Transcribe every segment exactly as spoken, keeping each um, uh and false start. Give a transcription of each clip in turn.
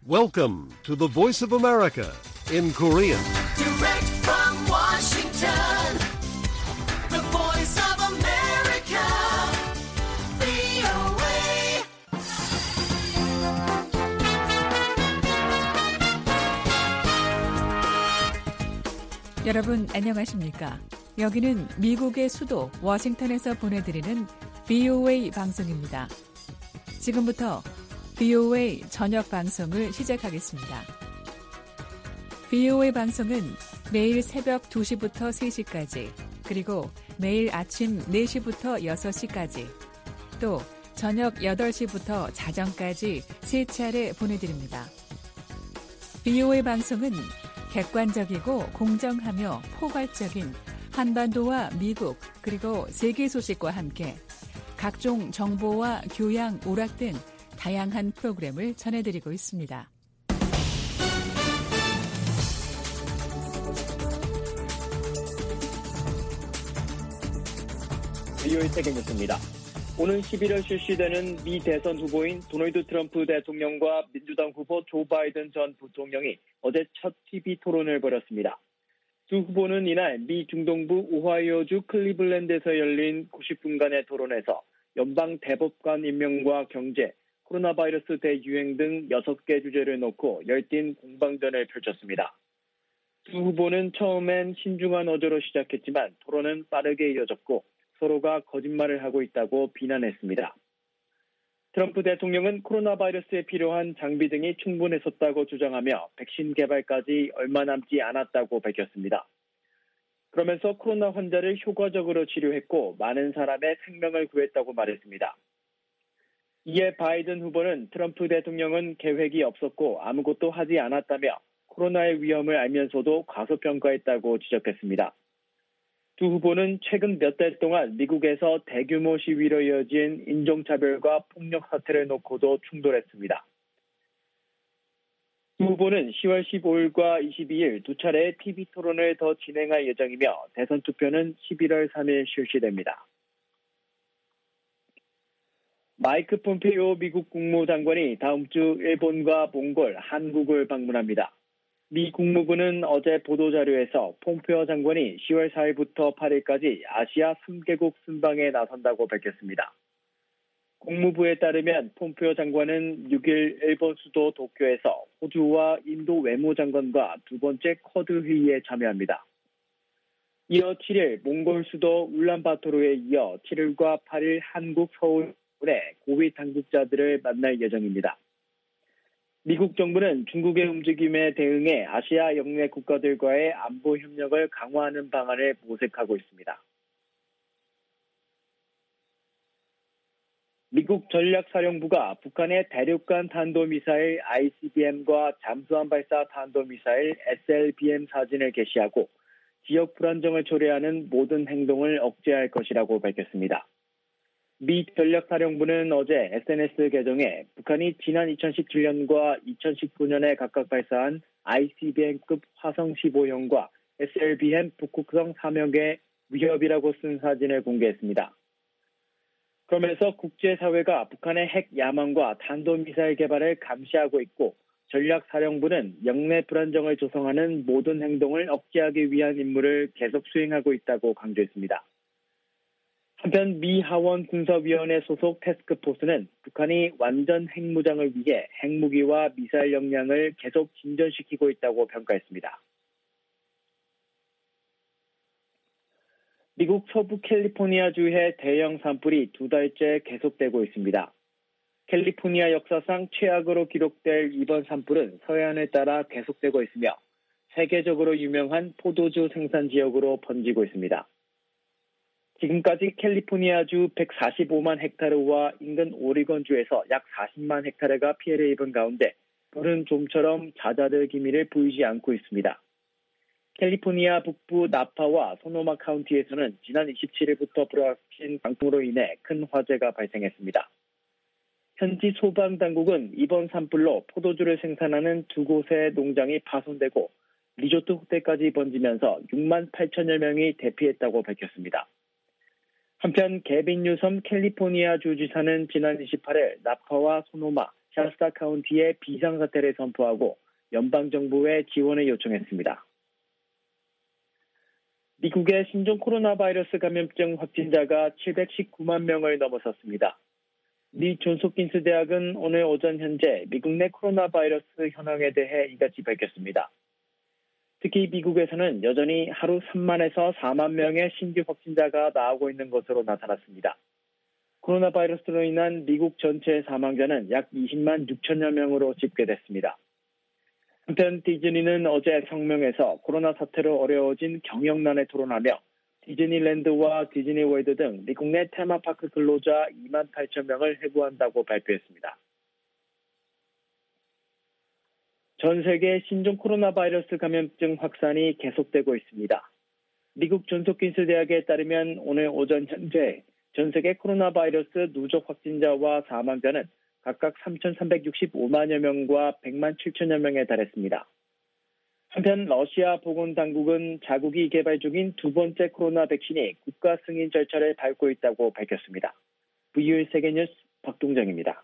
Welcome to the Voice of America in Korean. Direct from Washington, the Voice of America, 브이오에이. 여러분 안녕하십니까? 여기는 미국의 수도 워싱턴에서 보내드리는 브이오에이 방송입니다. 지금부터 브이오에이 저녁 방송을 시작하겠습니다. 브이오에이 방송은 매일 새벽 두 시부터 세 시까지, 그리고 매일 아침 네 시부터 여섯 시까지, 또 저녁 여덟 시부터 자정까지 세 차례 보내드립니다. 브이오에이 방송은 객관적이고 공정하며 포괄적인 한반도와 미국 그리고 세계 소식과 함께 각종 정보와 교양, 오락 등 다양한 프로그램을 전해드리고 있습니다. 브이오에이 세계뉴스입니다. 오는 십일월 실시되는 미 대선 후보인 도널드 트럼프 대통령과 민주당 후보 조 바이든 전 부통령이 어제 첫 티비 토론을 벌였습니다. 두 후보는 이날 미 중동부 오하이오주 클리블랜드에서 열린 구십 분간의 토론에서 연방 대법관 임명과 경제, 코로나 바이러스 대유행 등 여섯 개 주제를 놓고 열띤 공방전을 펼쳤습니다. 두 후보는 처음엔 신중한 어조로 시작했지만 토론은 빠르게 이어졌고 서로가 거짓말을 하고 있다고 비난했습니다. 트럼프 대통령은 코로나 바이러스에 필요한 장비 등이 충분했었다고 주장하며 백신 개발까지 얼마 남지 않았다고 밝혔습니다. 그러면서 코로나 환자를 효과적으로 치료했고 많은 사람의 생명을 구했다고 말했습니다. 이에 바이든 후보는 트럼프 대통령은 계획이 없었고 아무것도 하지 않았다며 코로나의 위험을 알면서도 과소평가했다고 지적했습니다. 두 후보는 최근 몇 달 동안 미국에서 대규모 시위로 이어진 인종차별과 폭력 사태를 놓고도 충돌했습니다. 두 후보는 시월 십오일과 이십이일 두 차례의 티비 토론을 더 진행할 예정이며 대선 투표는 십일월 삼일 실시됩니다. 마이크 폼페이오 미국 국무장관이 다음 주 일본과 몽골, 한국을 방문합니다. 미 국무부는 어제 보도자료에서 폼페이오 장관이 시월 사일부터 팔일까지 아시아 삼 개국 순방에 나선다고 밝혔습니다. 국무부에 따르면 폼페이오 장관은 육일 일본 수도 도쿄에서 호주와 인도 외무장관과 두 번째 쿼드 회의에 참여합니다. 이어 칠일 몽골 수도 울란바토르에 이어 칠일과 팔일 한국 서울의 고위 당국자들을 만날 예정입니다. 미국 정부는 중국의 움직임에 대응해 아시아 영내 국가들과의 안보 협력을 강화하는 방안을 모색하고 있습니다. 미국 전략사령부가 북한의 대륙간 탄도미사일 아이씨비엠과 잠수함 발사 탄도미사일 에스엘비엠 사진을 게시하고 지역 불안정을 초래하는 모든 행동을 억제할 것이라고 밝혔습니다. 미 전략사령부는 어제 에스엔에스 계정에 북한이 지난 이천십칠년과 이천십구년에 각각 발사한 아이씨비엠급 화성 십오형과 에스엘비엠 북극성 삼 형의 위협이라고 쓴 사진을 공개했습니다. 그러면서 국제사회가 북한의 핵 야망과 탄도미사일 개발을 감시하고 있고 전략사령부는 영내 불안정을 조성하는 모든 행동을 억제하기 위한 임무를 계속 수행하고 있다고 강조했습니다. 한편 미 하원 군사위원회 소속 태스크포스는 북한이 완전 핵무장을 위해 핵무기와 미사일 역량을 계속 진전시키고 있다고 평가했습니다. 미국 서부 캘리포니아주의 대형 산불이 두 달째 계속되고 있습니다. 캘리포니아 역사상 최악으로 기록될 이번 산불은 서해안을 따라 계속되고 있으며 세계적으로 유명한 포도주 생산 지역으로 번지고 있습니다. 지금까지 캘리포니아주 백사십오만 헥타르와 인근 오리건주에서 약 사십만 헥타르가 피해를 입은 가운데 불은 좀처럼 잦아들 기미를 보이지 않고 있습니다. 캘리포니아 북부 나파와 소노마 카운티에서는 지난 이십칠일부터 불어닥친 강풍으로 인해 큰 화재가 발생했습니다. 현지 소방당국은 이번 산불로 포도주를 생산하는 두 곳의 농장이 파손되고 리조트 호텔까지 번지면서 육만 팔천여 명이 대피했다고 밝혔습니다. 한편 개빈 뉴섬 캘리포니아 주지사는 지난 이십팔일 나파와 소노마, 샤스타 카운티에 비상사태를 선포하고 연방정부에 지원을 요청했습니다. 미국의 신종 코로나 바이러스 감염증 확진자가 칠백십구만 명을 넘어섰습니다. 미 존스홉킨스 대학은 오늘 오전 현재 미국 내 코로나 바이러스 현황에 대해 이같이 밝혔습니다. 특히 미국에서는 여전히 하루 삼만에서 사만 명의 신규 확진자가 나오고 있는 것으로 나타났습니다. 코로나 바이러스로 인한 미국 전체 사망자는 약 이십만 육천여 명으로 집계됐습니다. 한편 디즈니는 어제 성명에서 코로나 사태로 어려워진 경영난에 토론하며 디즈니랜드와 디즈니월드 등 미국 내 테마파크 근로자 이만 팔천 명을 해고한다고 발표했습니다. 전 세계 신종 코로나 바이러스 감염증 확산이 계속되고 있습니다. 미국 존스홉킨스 대학에 따르면 오늘 오전 현재 전 세계 코로나 바이러스 누적 확진자와 사망자는 각각 삼천삼백육십오만여 명과 백만 칠천여 명에 달했습니다. 한편 러시아 보건당국은 자국이 개발 중인 두 번째 코로나 백신이 국가 승인 절차를 밟고 있다고 밝혔습니다. 브이오에이 세계뉴스 박동정입니다.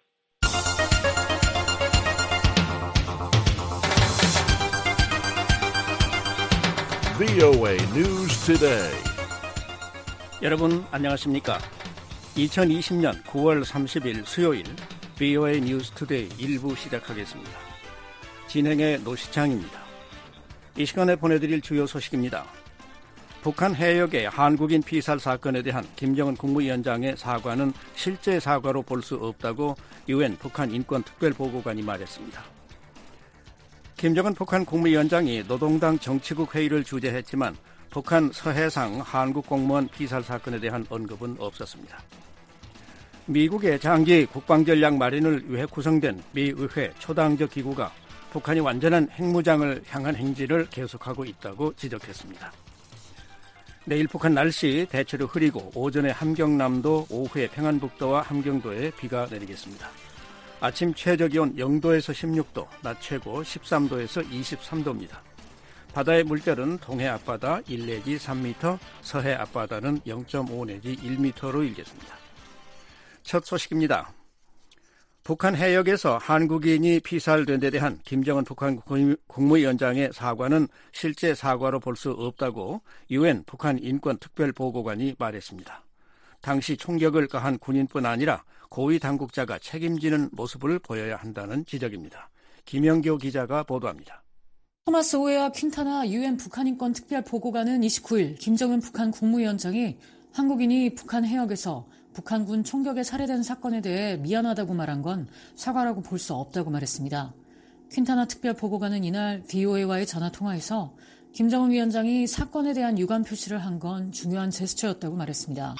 브이오에이 News Today. 여러분 안녕하십니까? 이천이십년 구월 삼십일 수요일 브이오에이 뉴스 투데이 일 부 시작하겠습니다. 진행의 노시창입니다. 이 시간에 보내드릴 주요 소식입니다. 북한 해역의 한국인 피살 사건에 대한 김정은 국무위원장의 사과는 실제 사과로 볼 수 없다고 유엔 북한 인권특별보고관이 말했습니다. 김정은 북한 국무위원장이 노동당 정치국 회의를 주재했지만 북한 서해상 한국 공무원 피살 사건에 대한 언급은 없었습니다. 미국의 장기 국방전략 마련을 위해 구성된 미의회 초당적 기구가 북한이 완전한 핵무장을 향한 행진을 계속하고 있다고 지적했습니다. 내일 북한 날씨 대체로 흐리고 오전에 함경남도, 오후에 평안북도와 함경도에 비가 내리겠습니다. 아침 최저기온 영도에서 십육도, 낮 최고 십삼도에서 이십삼도입니다. 바다의 물결은 동해 앞바다 일 내지 삼 미터, 서해 앞바다는 영 점 오 내지 일 미터로 일겠습니다. 첫 소식입니다. 북한 해역에서 한국인이 피살된 데 대한 김정은 북한 국무위원장의 사과는 실제 사과로 볼 수 없다고 유엔 북한 인권특별보고관이 말했습니다. 당시 총격을 가한 군인뿐 아니라 고위 당국자가 책임지는 모습을 보여야 한다는 지적입니다. 김영교 기자가 보도합니다. 토마스 오웨와 퀸타나 유엔 북한인권특별보고관은 이십구일 김정은 북한 국무위원장이 한국인이 북한 해역에서 북한군 총격에 살해된 사건에 대해 미안하다고 말한 건 사과라고 볼 수 없다고 말했습니다. 퀸타나 특별보고관은 이날 브이오에이와의 전화통화에서 김정은 위원장이 사건에 대한 유감 표시를 한 건 중요한 제스처였다고 말했습니다.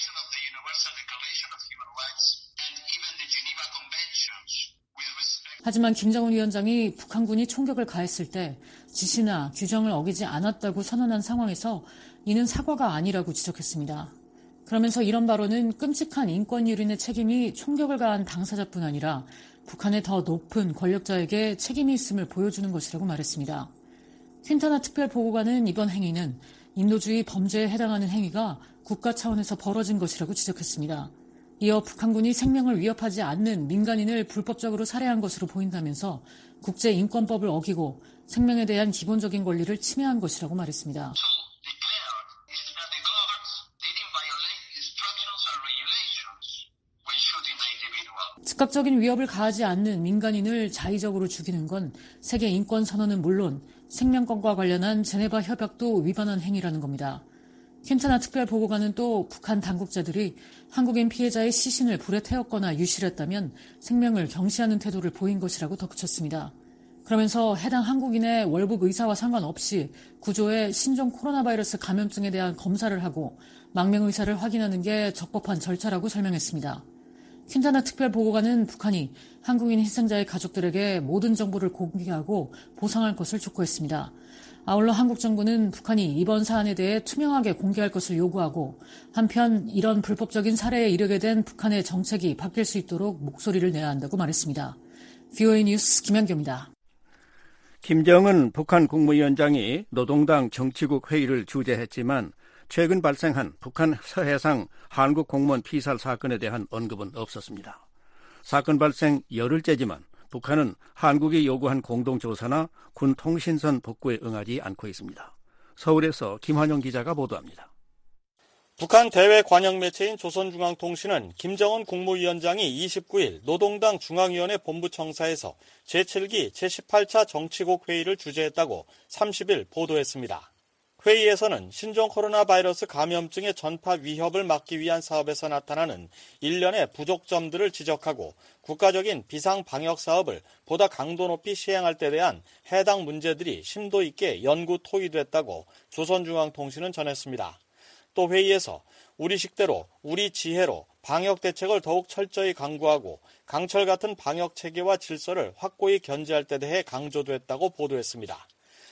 하지만 김정은 위원장이 북한군이 총격을 가했을 때 지시나 규정을 어기지 않았다고 선언한 상황에서 이는 사과가 아니라고 지적했습니다. 그러면서 이런 발언은 끔찍한 인권유린의 책임이 총격을 가한 당사자뿐 아니라 북한의 더 높은 권력자에게 책임이 있음을 보여주는 것이라고 말했습니다. 퀸타나 특별보고관은 이번 행위는 인도주의 범죄에 해당하는 행위가 국가 차원에서 벌어진 것이라고 지적했습니다. 이어 북한군이 생명을 위협하지 않는 민간인을 불법적으로 살해한 것으로 보인다면서 국제인권법을 어기고 생명에 대한 기본적인 권리를 침해한 것이라고 말했습니다. 즉각적인 위협을 가하지 않는 민간인을 자의적으로 죽이는 건 세계 인권선언은 물론 생명권과 관련한 제네바 협약도 위반한 행위라는 겁니다. 퀸타나 특별보고관은 또 북한 당국자들이 한국인 피해자의 시신을 불에 태웠거나 유실했다면 생명을 경시하는 태도를 보인 것이라고 덧붙였습니다. 그러면서 해당 한국인의 월북 의사와 상관없이 구조의 신종 코로나 바이러스 감염증에 대한 검사를 하고 망명 의사를 확인하는 게 적법한 절차라고 설명했습니다. 퀸타나 특별보고관은 북한이 한국인 희생자의 가족들에게 모든 정보를 공개하고 보상할 것을 촉구했습니다. 아울러 한국 정부는 북한이 이번 사안에 대해 투명하게 공개할 것을 요구하고 한편 이런 불법적인 살해에 이르게 된 북한의 정책이 바뀔 수 있도록 목소리를 내야 한다고 말했습니다. 브이오에이 뉴스 김현교입니다. 김정은 북한 국무위원장이 노동당 정치국 회의를 주재했지만 최근 발생한 북한 서해상 한국 공무원 피살 사건에 대한 언급은 없었습니다. 사건 발생 열흘째지만 북한은 한국이 요구한 공동조사나 군 통신선 복구에 응하지 않고 있습니다. 서울에서 김환영 기자가 보도합니다. 북한 대외 관영 매체인 조선중앙통신은 김정은 국무위원장이 이십구일 노동당 중앙위원회 본부청사에서 제칠 기 제십팔 차 정치국 회의를 주재했다고 삼십일 보도했습니다. 회의에서는 신종 코로나 바이러스 감염증의 전파 위협을 막기 위한 사업에서 나타나는 일련의 부족점들을 지적하고 국가적인 비상 방역 사업을 보다 강도 높이 시행할 때 대한 해당 문제들이 심도 있게 연구 토의됐다고 조선중앙통신은 전했습니다. 또 회의에서 우리식대로 우리 지혜로 방역 대책을 더욱 철저히 강구하고 강철 같은 방역 체계와 질서를 확고히 견지할 때 대해 강조됐다고 보도했습니다.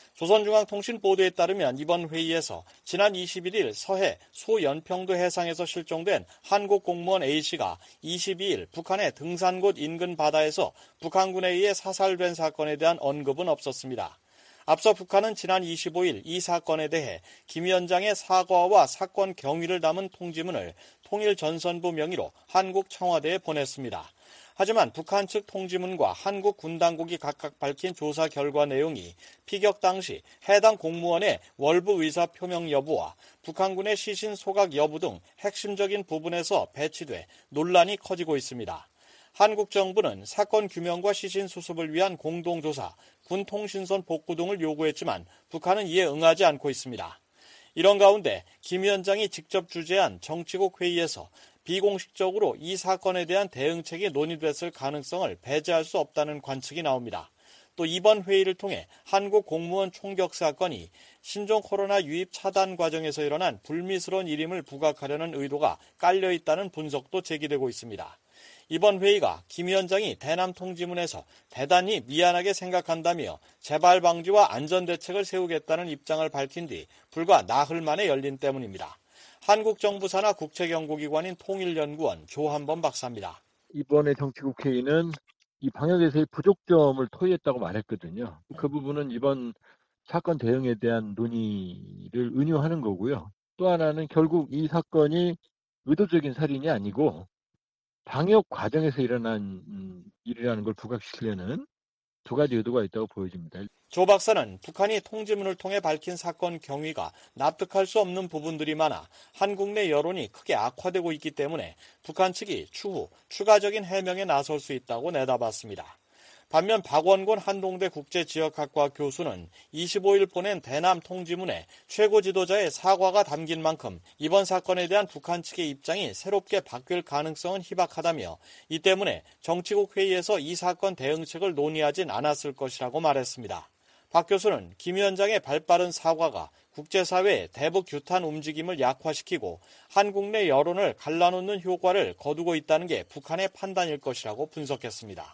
조선중앙통신 보도에 따르면 이번 회의에서 지난 이십일일 서해 소연평도 해상에서 실종된 한국 공무원 A씨가 이십이일 북한의 등산곳 인근 바다에서 북한군에 의해 사살된 사건에 대한 언급은 없었습니다. 앞서 북한은 지난 이십오일 이 사건에 대해 김 위원장의 사과와 사건 경위를 담은 통지문을 통일전선부 명의로 한국 청와대에 보냈습니다. 하지만 북한 측 통지문과 한국 군 당국이 각각 밝힌 조사 결과 내용이 피격 당시 해당 공무원의 월부 의사 표명 여부와 북한군의 시신 소각 여부 등 핵심적인 부분에서 배치돼 논란이 커지고 있습니다. 한국 정부는 사건 규명과 시신 수습을 위한 공동조사, 군 통신선 복구 등을 요구했지만 북한은 이에 응하지 않고 있습니다. 이런 가운데 김 위원장이 직접 주재한 정치국 회의에서 비공식적으로 이 사건에 대한 대응책이 논의됐을 가능성을 배제할 수 없다는 관측이 나옵니다. 또 이번 회의를 통해 한국 공무원 총격 사건이 신종 코로나 유입 차단 과정에서 일어난 불미스러운 일임을 부각하려는 의도가 깔려있다는 분석도 제기되고 있습니다. 이번 회의가 김 위원장이 대남 통지문에서 대단히 미안하게 생각한다며 재발 방지와 안전 대책을 세우겠다는 입장을 밝힌 뒤 불과 나흘 만에 열린 때문입니다. 한국 정부 산하 국책연구기관인 통일연구원 조한범 박사입니다. 이번에 정치국 회의는 이 방역에서의 부족점을 토의했다고 말했거든요. 그 부분은 이번 사건 대응에 대한 논의를 은유하는 거고요. 또 하나는 결국 이 사건이 의도적인 살인이 아니고 방역 과정에서 일어난 음, 일이라는 걸 부각시키려는 두 가지 의도가 있다고 보여집니다. 조 박사는 북한이 통지문을 통해 밝힌 사건 경위가 납득할 수 없는 부분들이 많아 한국 내 여론이 크게 악화되고 있기 때문에 북한 측이 추후 추가적인 해명에 나설 수 있다고 내다봤습니다. 반면 박원곤 한동대 국제지역학과 교수는 이십오일 보낸 대남 통지문에 최고 지도자의 사과가 담긴 만큼 이번 사건에 대한 북한 측의 입장이 새롭게 바뀔 가능성은 희박하다며 이 때문에 정치국 회의에서 이 사건 대응책을 논의하진 않았을 것이라고 말했습니다. 박 교수는 김 위원장의 발빠른 사과가 국제사회의 대북 규탄 움직임을 약화시키고 한국 내 여론을 갈라놓는 효과를 거두고 있다는 게 북한의 판단일 것이라고 분석했습니다.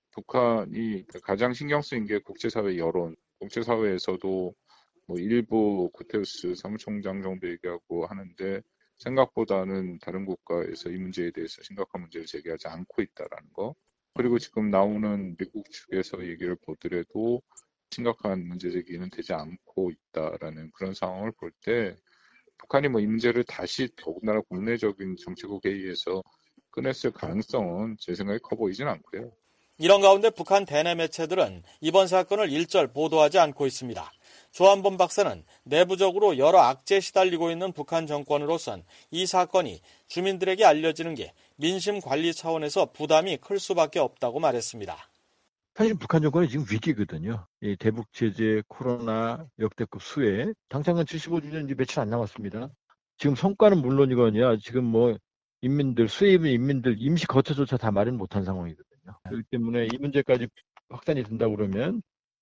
북한이 가장 신경 쓰인 게 국제사회 여론, 국제사회에서도 뭐 일부 구테우스 사무총장 정도 얘기하고 하는데 생각보다는 다른 국가에서 이 문제에 대해서 심각한 문제를 제기하지 않고 있다라는 거. 그리고 지금 나오는 미국 측에서 얘기를 보더라도 심각한 문제 제기는 되지 않고 있다라는 그런 상황을 볼 때 북한이 뭐 이 문제를 다시 더군다나 국내적인 정치국 회의에서 꺼냈을 가능성은 제 생각에 커 보이진 않고요. 이런 가운데 북한 대내 매체들은 이번 사건을 일절 보도하지 않고 있습니다. 조한범 박사는 내부적으로 여러 악재에 시달리고 있는 북한 정권으로선 이 사건이 주민들에게 알려지는 게 민심 관리 차원에서 부담이 클 수밖에 없다고 말했습니다. 사실 북한 정권이 지금 위기거든요. 이 대북 제재, 코로나, 역대급 수해, 당장은 칠십오 주년 이제 며칠 안 남았습니다. 지금 성과는 물론이거니와 지금 뭐 인민들, 수해 입은 인민들 임시 거처조차 다 마련 못한 상황이거든요. 그렇기 때문에 이 문제까지 확산이 된다 그러면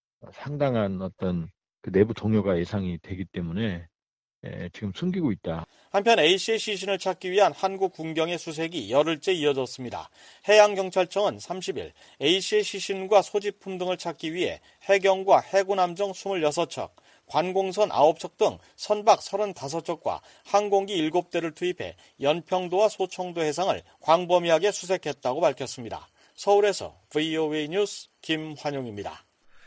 상당한 어떤 그 내부 동요가 예상이 되기 때문에 예, 지금 숨기고 있다. 한편 A씨의 시신을 찾기 위한 한국 군경의 수색이 열흘째 이어졌습니다. 해양경찰청은 삼십일 A씨의 시신과 소지품 등을 찾기 위해 해경과 해군함정 이십육 척, 관공선 아홉 척 등 선박 서른다섯 척과 항공기 일곱 대를 투입해 연평도와 소청도 해상을 광범위하게 수색했다고 밝혔습니다. 서울에서 브이오에이 뉴스 김환용입니다.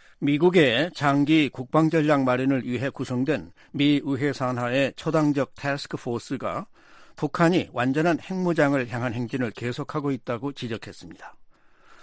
미국의 장기 국방전략 마련을 위해 구성된 미 의회 산하의 초당적 태스크포스가 북한이 완전한 핵무장을 향한 행진을 계속하고 있다고 지적했습니다.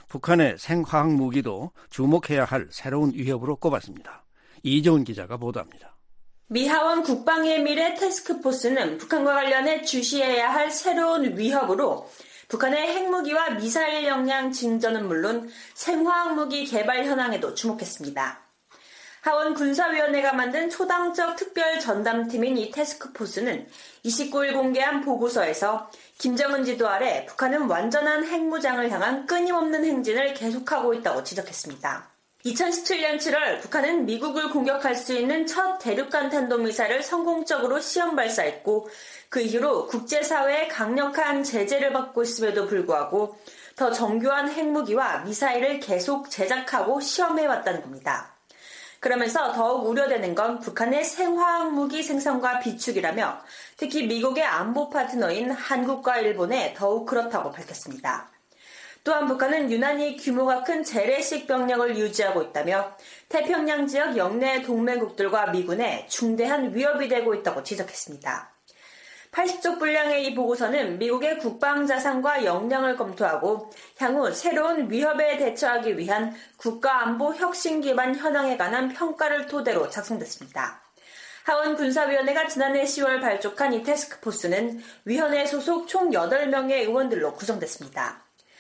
북한의 생화학 무기도 주목해야 할 새로운 위협으로 꼽았습니다. 이재훈 기자가 보도합니다. 미 하원 국방예밀의 태스크포스는 북한과 관련해 주시해야 할 새로운 위협으로 북한의 핵무기와 미사일 역량 증전은 물론 생화학무기 개발 현황에도 주목했습니다. 하원 군사위원회가 만든 초당적 특별 전담팀인 이 태스크포스는 이십구일 공개한 보고서에서 김정은 지도 아래 북한은 완전한 핵무장을 향한 끊임없는 행진을 계속하고 있다고 지적했습니다. 이천십칠년 칠월 북한은 미국을 공격할 수 있는 첫 대륙간 탄도미사일을 성공적으로 시험 발사했고 그 이후로 국제사회의 강력한 제재를 받고 있음에도 불구하고 더 정교한 핵무기와 미사일을 계속 제작하고 시험해왔다는 겁니다. 그러면서 더욱 우려되는 건 북한의 생화학 무기 생산과 비축이라며 특히 미국의 안보 파트너인 한국과 일본에 더욱 그렇다고 밝혔습니다. 또한 북한은 유난히 규모가 큰 재래식 병력을 유지하고 있다며 태평양 지역 영내 동맹국들과 미군에 중대한 위협이 되고 있다고 지적했습니다. 팔십 쪽 분량의 이 보고서는 미국의 국방자산과 역량을 검토하고 향후 새로운 위협에 대처하기 위한 국가안보 혁신 기반 현황에 관한 평가를 토대로 작성됐습니다. 하원 군사위원회가 지난해 시월 발족한 이 태스크포스는 위원회 소속 총 여덟 명의 의원들로 구성됐습니다.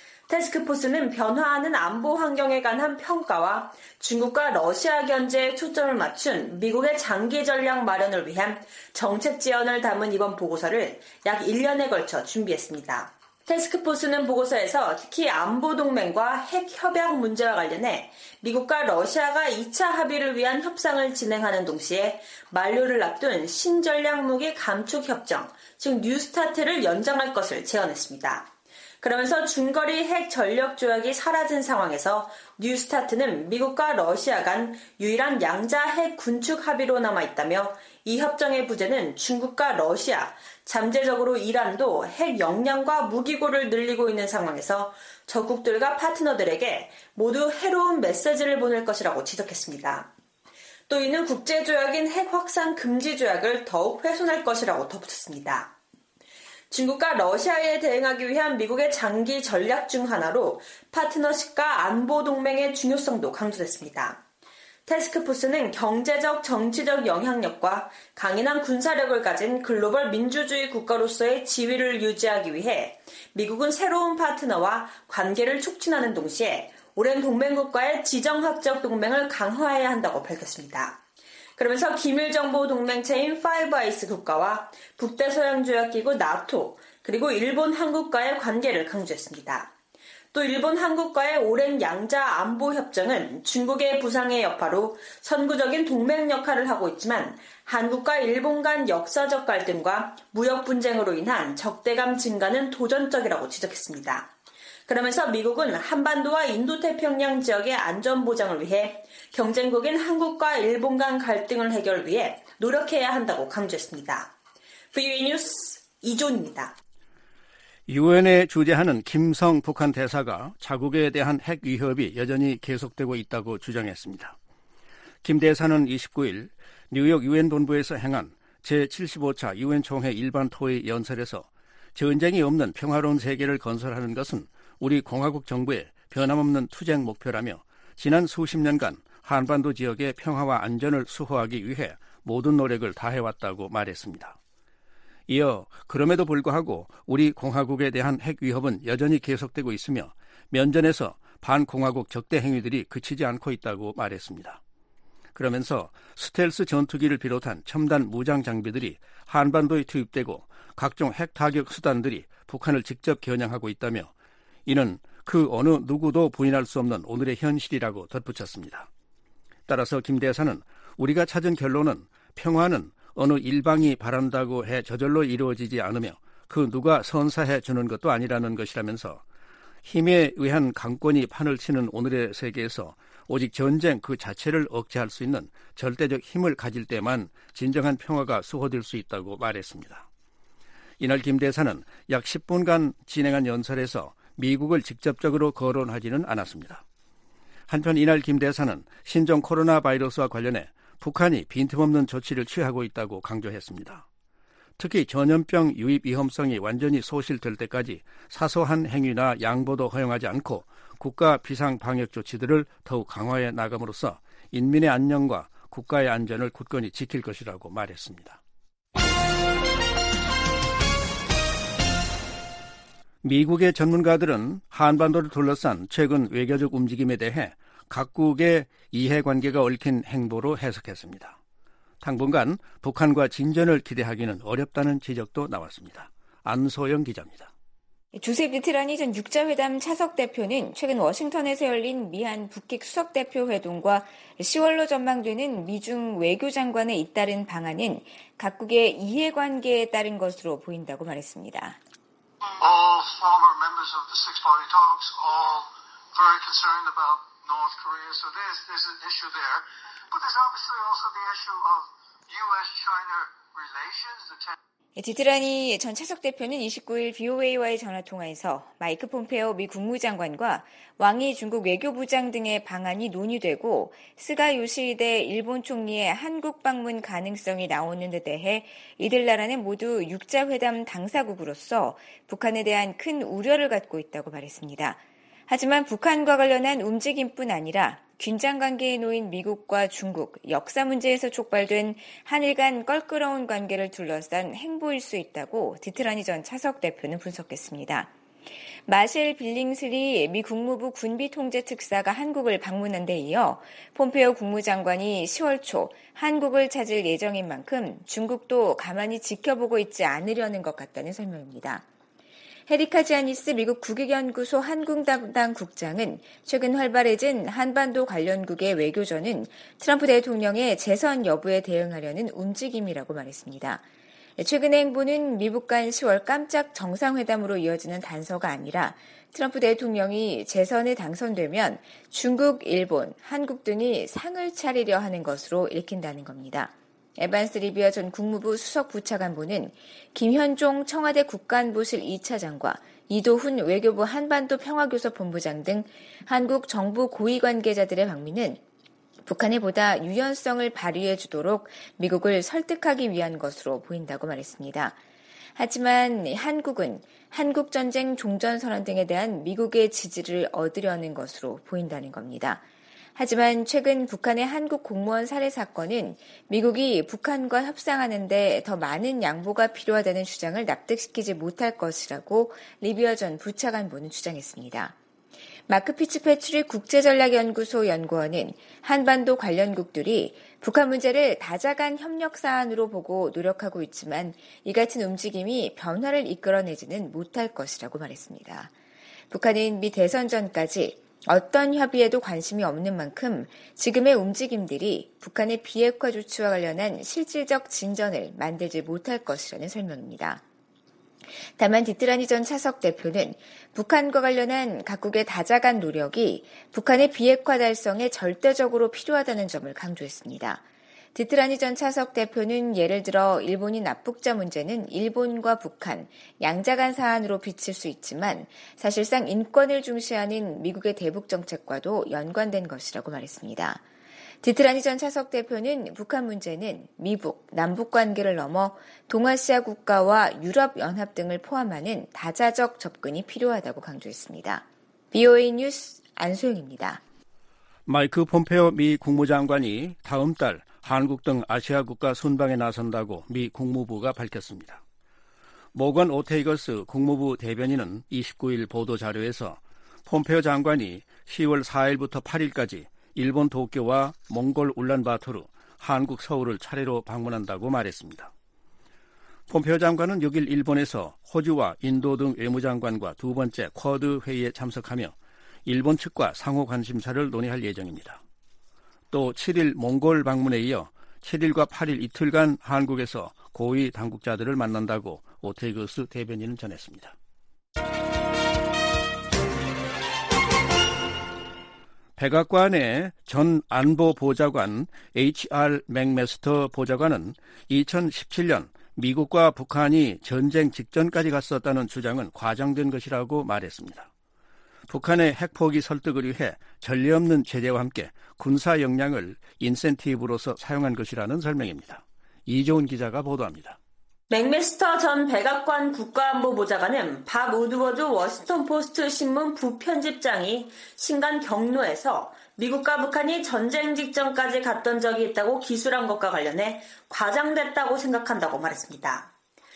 태스크포스는 변화하는 안보 환경에 관한 평가와 중국과 러시아 견제에 초점을 맞춘 미국의 장기 전략 마련을 위한 정책 지원을 담은 이번 보고서를 약 일 년에 걸쳐 준비했습니다. 태스크포스는 보고서에서 특히 안보 동맹과 핵 협약 문제와 관련해 미국과 러시아가 이 차 합의를 위한 협상을 진행하는 동시에 만료를 앞둔 신전략무기 감축 협정, 즉 뉴스타트를 연장할 것을 제언했습니다. 그러면서 중거리 핵 전력 조약이 사라진 상황에서 뉴스타트는 미국과 러시아 간 유일한 양자 핵 군축 합의로 남아있다며 이 협정의 부재는 중국과 러시아, 잠재적으로 이란도 핵 역량과 무기고를 늘리고 있는 상황에서 적국들과 파트너들에게 모두 해로운 메시지를 보낼 것이라고 지적했습니다. 또 이는 국제조약인 핵 확산 금지 조약을 더욱 훼손할 것이라고 덧붙였습니다. 중국과 러시아에 대응하기 위한 미국의 장기 전략 중 하나로 파트너십과 안보 동맹의 중요성도 강조됐습니다. 태스크포스는 경제적, 정치적 영향력과 강인한 군사력을 가진 글로벌 민주주의 국가로서의 지위를 유지하기 위해 미국은 새로운 파트너와 관계를 촉진하는 동시에 오랜 동맹국과의 지정학적 동맹을 강화해야 한다고 밝혔습니다. 그러면서 기밀 정보 동맹체인 파이브 아이스 국가와 북대서양조약기구 나토, 그리고 일본, 한국과의 관계를 강조했습니다. 또 일본, 한국과의 오랜 양자 안보 협정은 중국의 부상의 여파로 선구적인 동맹 역할을 하고 있지만 한국과 일본 간 역사적 갈등과 무역 분쟁으로 인한 적대감 증가는 도전적이라고 지적했습니다. 그러면서 미국은 한반도와 인도태평양 지역의 안전 보장을 위해 경쟁국인 한국과 일본 간 갈등을 해결 위해 노력해야 한다고 강조했습니다. 브이오에이 뉴스 이존입니다. 유엔에 주재하는 김성 북한 대사가 자국에 대한 핵 위협이 여전히 계속되고 있다고 주장했습니다. 김 대사는 이십구일 뉴욕 유엔 본부에서 행한 제칠십오 차 유엔 총회 일반 토의 연설에서 전쟁이 없는 평화로운 세계를 건설하는 것은 우리 공화국 정부의 변함없는 투쟁 목표라며 지난 수십 년간 한반도 지역의 평화와 안전을 수호하기 위해 모든 노력을 다해왔다고 말했습니다. 이어 그럼에도 불구하고 우리 공화국에 대한 핵 위협은 여전히 계속되고 있으며 면전에서 반공화국 적대 행위들이 그치지 않고 있다고 말했습니다. 그러면서 스텔스 전투기를 비롯한 첨단 무장 장비들이 한반도에 투입되고 각종 핵 타격 수단들이 북한을 직접 겨냥하고 있다며 이는 그 어느 누구도 부인할 수 없는 오늘의 현실이라고 덧붙였습니다. 따라서 김 대사는 우리가 찾은 결론은 평화는 어느 일방이 바란다고 해 저절로 이루어지지 않으며 그 누가 선사해 주는 것도 아니라는 것이라면서 힘에 의한 강권이 판을 치는 오늘의 세계에서 오직 전쟁 그 자체를 억제할 수 있는 절대적 힘을 가질 때만 진정한 평화가 수호될 수 있다고 말했습니다. 이날 김 대사는 약 십 분간 진행한 연설에서 미국을 직접적으로 거론하지는 않았습니다. 한편 이날 김 대사는 신종 코로나 바이러스와 관련해 북한이 빈틈없는 조치를 취하고 있다고 강조했습니다. 특히 전염병 유입 위험성이 완전히 소실될 때까지 사소한 행위나 양보도 허용하지 않고 국가 비상방역 조치들을 더욱 강화해 나감으로써 인민의 안녕과 국가의 안전을 굳건히 지킬 것이라고 말했습니다. 미국의 전문가들은 한반도를 둘러싼 최근 외교적 움직임에 대해 각국의 이해관계가 얽힌 행보로 해석했습니다. 당분간 북한과 진전을 기대하기는 어렵다는 지적도 나왔습니다. 안소영 기자입니다. 조셉 비트라니 전 육자회담 차석 대표는 최근 워싱턴에서 열린 미한 북핵 수석대표 회동과 시월로 전망되는 미중 외교장관의 잇따른 방안은 각국의 이해관계에 따른 것으로 보인다고 말했습니다. All former members of the six-party talks, all very concerned about North Korea, so there's, there's an issue there. But there's obviously also the issue of U S-China relations. The 디트라니 전 차석 대표는 이십구일 브이오에이와의 전화통화에서 마이크 폼페오 미 국무장관과 왕이 중국 외교부장 등의 방안이 논의되고 스가 요시히데 일본 총리의 한국 방문 가능성이 나오는 데 대해 이들 나라는 모두 육자회담 당사국으로서 북한에 대한 큰 우려를 갖고 있다고 말했습니다. 하지만 북한과 관련한 움직임뿐 아니라 긴장 관계에 놓인 미국과 중국, 역사 문제에서 촉발된 한일 간 껄끄러운 관계를 둘러싼 행보일 수 있다고 디트라니 전 차석 대표는 분석했습니다. 마셸 빌링슬리 미 국무부 군비통제특사가 한국을 방문한 데 이어 폼페오 국무장관이 시월 초 한국을 찾을 예정인 만큼 중국도 가만히 지켜보고 있지 않으려는 것 같다는 설명입니다. 헤리카 지아니스 미국 국익연구소 한국 담당 국장은 최근 활발해진 한반도 관련국의 외교전은 트럼프 대통령의 재선 여부에 대응하려는 움직임이라고 말했습니다. 최근의 행보는 미북 간 시월 깜짝 정상회담으로 이어지는 단서가 아니라 트럼프 대통령이 재선에 당선되면 중국, 일본, 한국 등이 상을 차리려 하는 것으로 읽힌다는 겁니다. 에반스 리비어 전 국무부 수석 부차관보는 김현종 청와대 국가안보실 이 차장과 이도훈 외교부 한반도 평화교섭본부장 등 한국 정부 고위 관계자들의 방미는 북한에 보다 유연성을 발휘해 주도록 미국을 설득하기 위한 것으로 보인다고 말했습니다. 하지만 한국은 한국전쟁 종전선언 등에 대한 미국의 지지를 얻으려는 것으로 보인다는 겁니다. 하지만 최근 북한의 한국 공무원 살해 사건은 미국이 북한과 협상하는 데 더 많은 양보가 필요하다는 주장을 납득시키지 못할 것이라고 리비어 전 부차관보는 주장했습니다. 마크 피츠패트리 국제전략연구소 연구원은 한반도 관련국들이 북한 문제를 다자간 협력 사안으로 보고 노력하고 있지만 이 같은 움직임이 변화를 이끌어내지는 못할 것이라고 말했습니다. 북한은 미 대선 전까지 어떤 협의에도 관심이 없는 만큼 지금의 움직임들이 북한의 비핵화 조치와 관련한 실질적 진전을 만들지 못할 것이라는 설명입니다. 다만 디트라니 전 차석 대표는 북한과 관련한 각국의 다자간 노력이 북한의 비핵화 달성에 절대적으로 필요하다는 점을 강조했습니다. 디트라니 전 차석 대표는 예를 들어 일본인 납북자 문제는 일본과 북한, 양자 간 사안으로 비칠 수 있지만 사실상 인권을 중시하는 미국의 대북 정책과도 연관된 것이라고 말했습니다. 디트라니 전 차석 대표는 북한 문제는 미북, 남북 관계를 넘어 동아시아 국가와 유럽연합 등을 포함하는 다자적 접근이 필요하다고 강조했습니다. 브이오에이 뉴스 안소영입니다. 마이크 폼페오 미 국무장관이 다음 달 한국 등 아시아 국가 순방에 나선다고 미 국무부가 밝혔습니다. 모건 오테이거스 국무부 대변인은 이십구일 보도자료에서 폼페오 장관이 시월 사일부터 팔일까지 일본 도쿄와 몽골 울란바토르, 한국 서울을 차례로 방문한다고 말했습니다. 폼페오 장관은 육일 일본에서 호주와 인도 등 외무장관과 두 번째 쿼드 회의에 참석하며 일본 측과 상호 관심사를 논의할 예정입니다. 또 칠일 몽골 방문에 이어 칠일과 팔일 이틀간 한국에서 고위 당국자들을 만난다고 오테이거스 대변인은 전했습니다. 백악관의 전 안보보좌관 에이치알 맥메스터 보좌관은 이천십칠년 미국과 북한이 전쟁 직전까지 갔었다는 주장은 과장된 것이라고 말했습니다. 북한의 핵포기 설득을 위해 전례 없는 제재와 함께 군사 역량을 인센티브로서 사용한 것이라는 설명입니다. 이조은 기자가 보도합니다. 맥메스터 전 백악관 국가안보보좌관은 밥 우드워드 워싱턴포스트 신문 부편집장이 신간 경로에서 미국과 북한이 전쟁 직전까지 갔던 적이 있다고 기술한 것과 관련해 과장됐다고 생각한다고 말했습니다.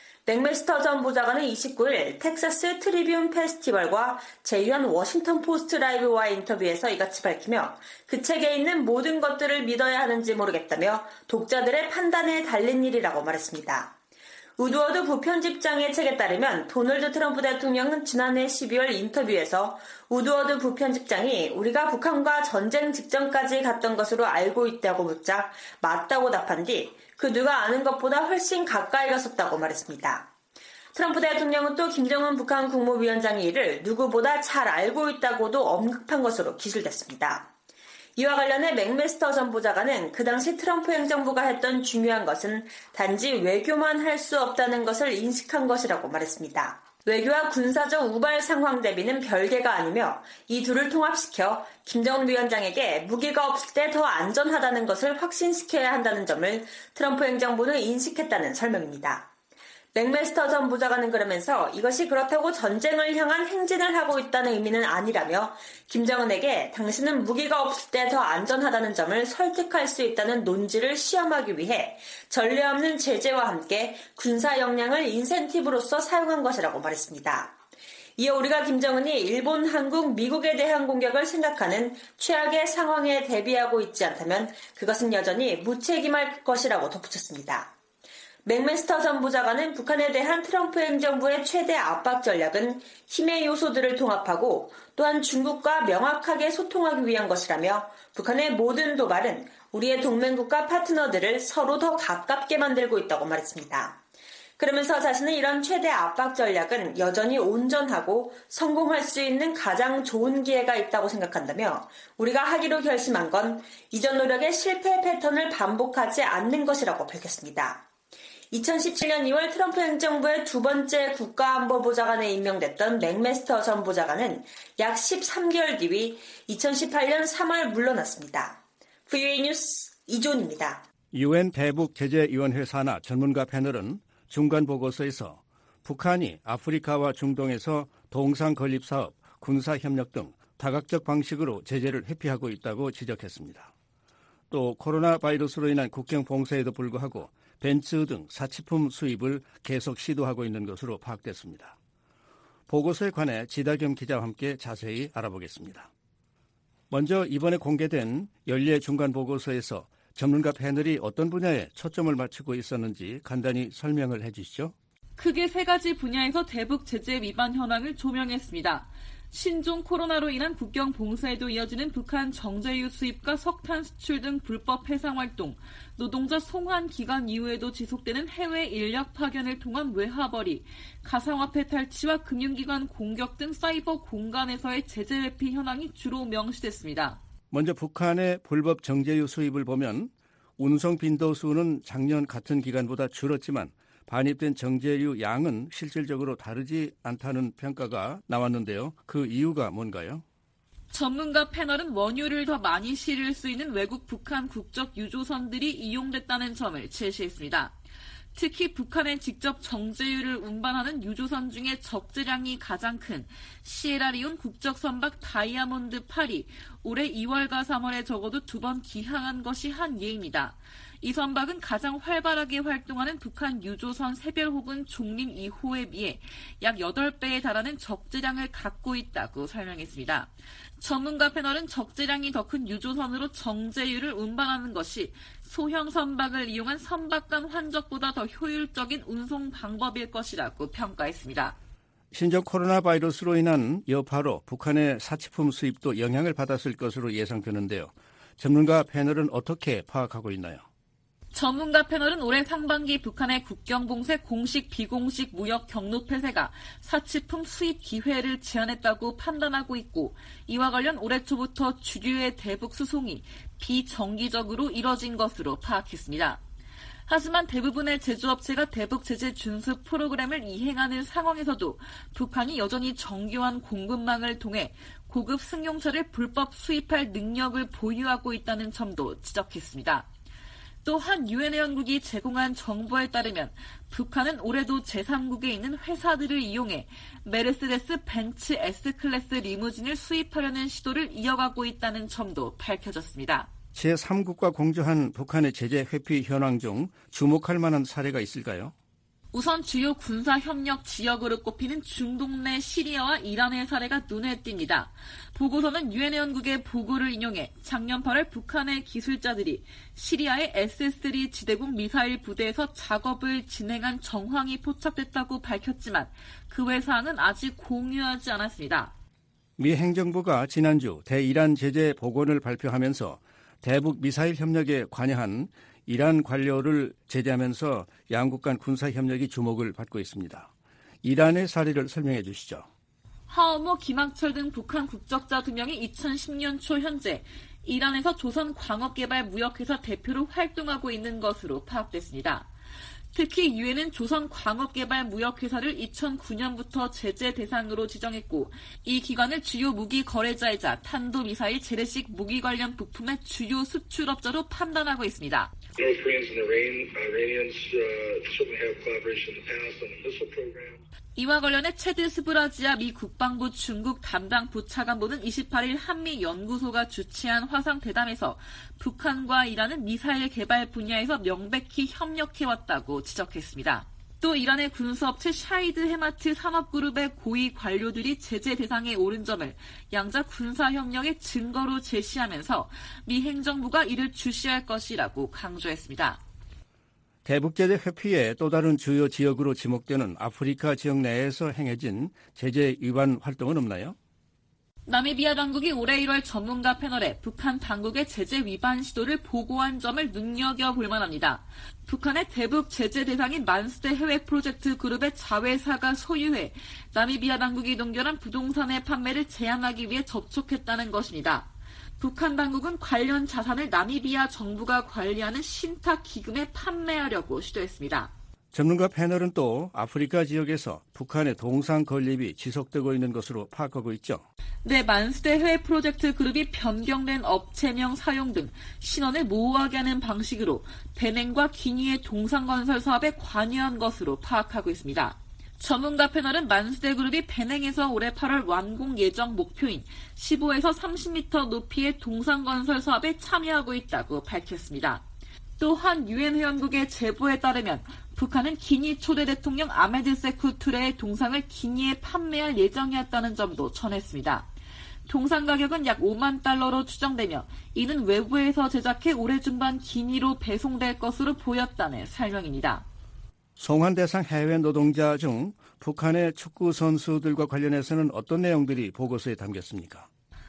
맥메스터 전 보좌관은 이십구일 텍사스 트리뷴 페스티벌과 제휴한 워싱턴 포스트 라이브와의 인터뷰에서 이같이 밝히며 그 책에 있는 모든 것들을 믿어야 하는지 모르겠다며 독자들의 판단에 달린 일이라고 말했습니다. 우드워드 부편집장의 책에 따르면 도널드 트럼프 대통령은 지난해 십이월 인터뷰에서 우드워드 부편집장이 우리가 북한과 전쟁 직전까지 갔던 것으로 알고 있다고 묻자 맞다고 답한 뒤 그 누가 아는 것보다 훨씬 가까이 갔었다고 말했습니다. 트럼프 대통령은 또 김정은 북한 국무위원장의 일을 누구보다 잘 알고 있다고도 언급한 것으로 기술됐습니다. 이와 관련해 맥메스터 전 보좌관은 그 당시 트럼프 행정부가 했던 중요한 것은 단지 외교만 할 수 없다는 것을 인식한 것이라고 말했습니다. 외교와 군사적 우발 상황 대비는 별개가 아니며 이 둘을 통합시켜 김정은 위원장에게 무기가 없을 때 더 안전하다는 것을 확신시켜야 한다는 점을 트럼프 행정부는 인식했다는 설명입니다. 맥메스터 전 보좌관은 그러면서 이것이 그렇다고 전쟁을 향한 행진을 하고 있다는 의미는 아니라며 김정은에게 당신은 무기가 없을 때 더 안전하다는 점을 설득할 수 있다는 논지를 시험하기 위해 전례 없는 제재와 함께 군사 역량을 인센티브로서 사용한 것이라고 말했습니다. 이에 우리가 김정은이 일본, 한국, 미국에 대한 공격을 생각하는 최악의 상황에 대비하고 있지 않다면 그것은 여전히 무책임할 것이라고 덧붙였습니다. 맥메스터 전 보좌관은 북한에 대한 트럼프 행정부의 최대 압박 전략은 힘의 요소들을 통합하고 또한 중국과 명확하게 소통하기 위한 것이라며 북한의 모든 도발은 우리의 동맹국가 파트너들을 서로 더 가깝게 만들고 있다고 말했습니다. 그러면서 자신은 이런 최대 압박 전략은 여전히 온전하고 성공할 수 있는 가장 좋은 기회가 있다고 생각한다며 우리가 하기로 결심한 건 이전 노력의 실패 패턴을 반복하지 않는 것이라고 밝혔습니다. 이천십칠년 이월 트럼프 행정부의 두 번째 국가안보보좌관에 임명됐던 맥메스터 전 보좌관은 약 십삼 개월 뒤 이천십팔년 삼월 물러났습니다. 브이오에이 뉴스 이존입니다. 유엔 대북제재위원회 산하 전문가 패널은 중간 보고서에서 북한이 아프리카와 중동에서 동상 건립 사업, 군사협력 등 다각적 방식으로 제재를 회피하고 있다고 지적했습니다. 또 코로나 바이러스로 인한 국경 봉쇄에도 불구하고 벤츠 등 사치품 수입을 계속 시도하고 있는 것으로 파악됐습니다. 보고서에 관해 지다겸 기자와 함께 자세히 알아보겠습니다. 먼저 이번에 공개된 연례 중간 보고서에서 전문가 패널이 어떤 분야에 초점을 맞추고 있었는지 간단히 설명을 해 주시죠. 크게 세 가지 분야에서 대북 제재 위반 현황을 조명했습니다. 신종 코로나로 인한 국경 봉쇄에도 이어지는 북한 정제유 수입과 석탄 수출 등 불법 해상 활동, 노동자 송환 기간 이후에도 지속되는 해외 인력 파견을 통한 외화벌이, 가상화폐 탈취와 금융기관 공격 등 사이버 공간에서의 제재 회피 현황이 주로 명시됐습니다. 먼저 북한의 불법 정제유 수입을 보면 운송 빈도수는 작년 같은 기간보다 줄었지만 반입된 정제유 양은 실질적으로 다르지 않다는 평가가 나왔는데요. 그 이유가 뭔가요? 전문가 패널은 원유를 더 많이 실을 수 있는 외국 북한 국적 유조선들이 이용됐다는 점을 제시했습니다. 특히 북한에 직접 정제유를 운반하는 유조선 중에 적재량이 가장 큰 시에라리온 국적 선박 다이아몬드 팔이 올해 이월과 삼월에 적어도 두 번 기항한 것이 한 예입니다. 이 선박은 가장 활발하게 활동하는 북한 유조선 세별 혹은 종림 이 호에 비해 약 여덟 배에 달하는 적재량을 갖고 있다고 설명했습니다. 전문가 패널은 적재량이 더 큰 유조선으로 정제유를 운반하는 것이 소형 선박을 이용한 선박 간 환적보다 더 효율적인 운송 방법일 것이라고 평가했습니다. 신종 코로나 바이러스로 인한 여파로 북한의 사치품 수입도 영향을 받았을 것으로 예상되는데요. 전문가 패널은 어떻게 파악하고 있나요? 전문가 패널은 올해 상반기 북한의 국경 봉쇄 공식 비공식 무역 경로 폐쇄가 사치품 수입 기회를 제한했다고 판단하고 있고 이와 관련 올해 초부터 주류의 대북 수송이 비정기적으로 이뤄진 것으로 파악했습니다. 하지만 대부분의 제조업체가 대북 제재 준수 프로그램을 이행하는 상황에서도 북한이 여전히 정교한 공급망을 통해 고급 승용차를 불법 수입할 능력을 보유하고 있다는 점도 지적했습니다. 또 한 유엔 회원국이 제공한 정보에 따르면 북한은 올해도 제삼국에 있는 회사들을 이용해 메르세데스 벤츠 S클래스 리무진을 수입하려는 시도를 이어가고 있다는 점도 밝혀졌습니다. 제삼국과 공조한 북한의 제재 회피 현황 중 주목할 만한 사례가 있을까요? 우선 주요 군사협력 지역으로 꼽히는 중동 내 시리아와 이란의 사례가 눈에 띕니다. 보고서는 유엔 회원국의 보고를 인용해 작년 팔월 북한의 기술자들이 시리아의 에스에스 쓰리 지대공 미사일 부대에서 작업을 진행한 정황이 포착됐다고 밝혔지만 그 외 사항은 아직 공유하지 않았습니다. 미 행정부가 지난주 대이란 제재 보고를 발표하면서 대북 미사일 협력에 관여한 이란 관료를 제재하면서 양국 간 군사협력이 주목을 받고 있습니다. 이란의 사례를 설명해 주시죠. 하오모, 김학철 등 북한 국적자 두 명이 이천십 년 초 현재 이란에서 조선 광업개발 무역회사 대표로 활동하고 있는 것으로 파악됐습니다. 특히 유엔은 조선 광업개발 무역회사를 이천구 년부터 제재 대상으로 지정했고 이 기관을 주요 무기 거래자이자 탄도미사일 재래식 무기 관련 부품의 주요 수출업자로 판단하고 있습니다. 이와 관련해 체드 스브라지아 미 국방부 중국 담당 부차관보는 이십팔 일 한미 연구소가 주최한 화상대담에서 북한과 이란은 미사일 개발 분야에서 명백히 협력해왔다고 지적했습니다. 또 이란의 군수업체 샤이드 헤마트 산업그룹의 고위 관료들이 제재 대상에 오른 점을 양자 군사협력의 증거로 제시하면서 미 행정부가 이를 주시할 것이라고 강조했습니다. 대북제재 회피의 또 다른 주요 지역으로 지목되는 아프리카 지역 내에서 행해진 제재 위반 활동은 없나요? 나미비아 당국이 올해 일월 전문가 패널에 북한 당국의 제재 위반 시도를 보고한 점을 눈여겨볼 만합니다. 북한의 대북 제재 대상인 만수대 해외 프로젝트 그룹의 자회사가 소유해 나미비아 당국이 동결한 부동산의 판매를 제한하기 위해 접촉했다는 것입니다. 북한 당국은 관련 자산을 나미비아 정부가 관리하는 신탁 기금에 판매하려고 시도했습니다. 전문가 패널은 또 아프리카 지역에서 북한의 동상 건립이 지속되고 있는 것으로 파악하고 있죠. 네, 만수대 해외 프로젝트 그룹이 변경된 업체명 사용 등 신원을 모호하게 하는 방식으로 베냉과 기니의 동상건설 사업에 관여한 것으로 파악하고 있습니다. 전문가 패널은 만수대 그룹이 베냉에서 올해 팔월 완공 예정 목표인 십오에서 삼십 미터 높이의 동상건설 사업에 참여하고 있다고 밝혔습니다. 또한 유엔 회원국의 제보에 따르면 북한은 기니 초대 대통령 아메드 세쿠 툴레의 동상을 기니에 판매할 예정이었다는 점도 전했습니다. 동상 가격은 약 오만 달러로 추정되며 이는 외부에서 제작해 올해 중반 기니로 배송될 것으로 보였다는 설명입니다. 송환 대상 해외 노동자 중 북한의 축구 선수들과 관련해서는 어떤 내용들이 보고서에 담겼습니까?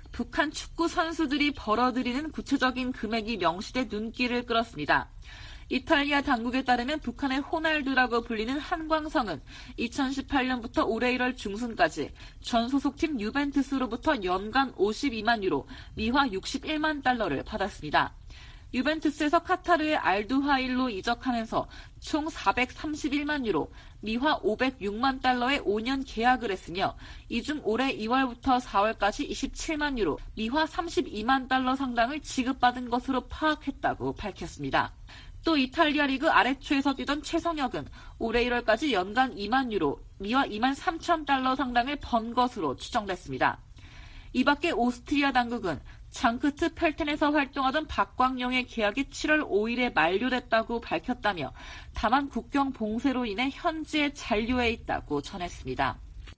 북한 축구 선수들이 벌어들이는 구체적인 금액이 명시돼 눈길을 끌었습니다. 이탈리아 당국에 따르면 북한의 호날두라고 불리는 한광성은 이천십팔 년부터 올해 일월 중순까지 전 소속팀 유벤투스로부터 연간 오십이만 유로, 미화 육십일만 달러를 받았습니다. 유벤투스에서 카타르의 알두하일로 이적하면서 총 사백삼십일만 유로, 미화 오백육만 달러의 오 년 계약을 했으며 이 중 올해 이월부터 사월까지 이십칠만 유로, 미화 삼십이만 달러 상당을 지급받은 것으로 파악했다고 밝혔습니다. 또 이탈리아 리그 아레초에서 뛰던 최성혁은 올해 일월까지 연간 이만 유로, 미화 이만 삼천 달러 상당을 번 것으로 추정됐습니다. 이 밖에 오스트리아 당국은 장크트 펠텐에서 활동하던 박광영의 계약이 칠월 오일에 만료됐다고 밝혔다며 다만 국경 봉쇄로 인해 현지에 잔류해 있다고 전했습니다.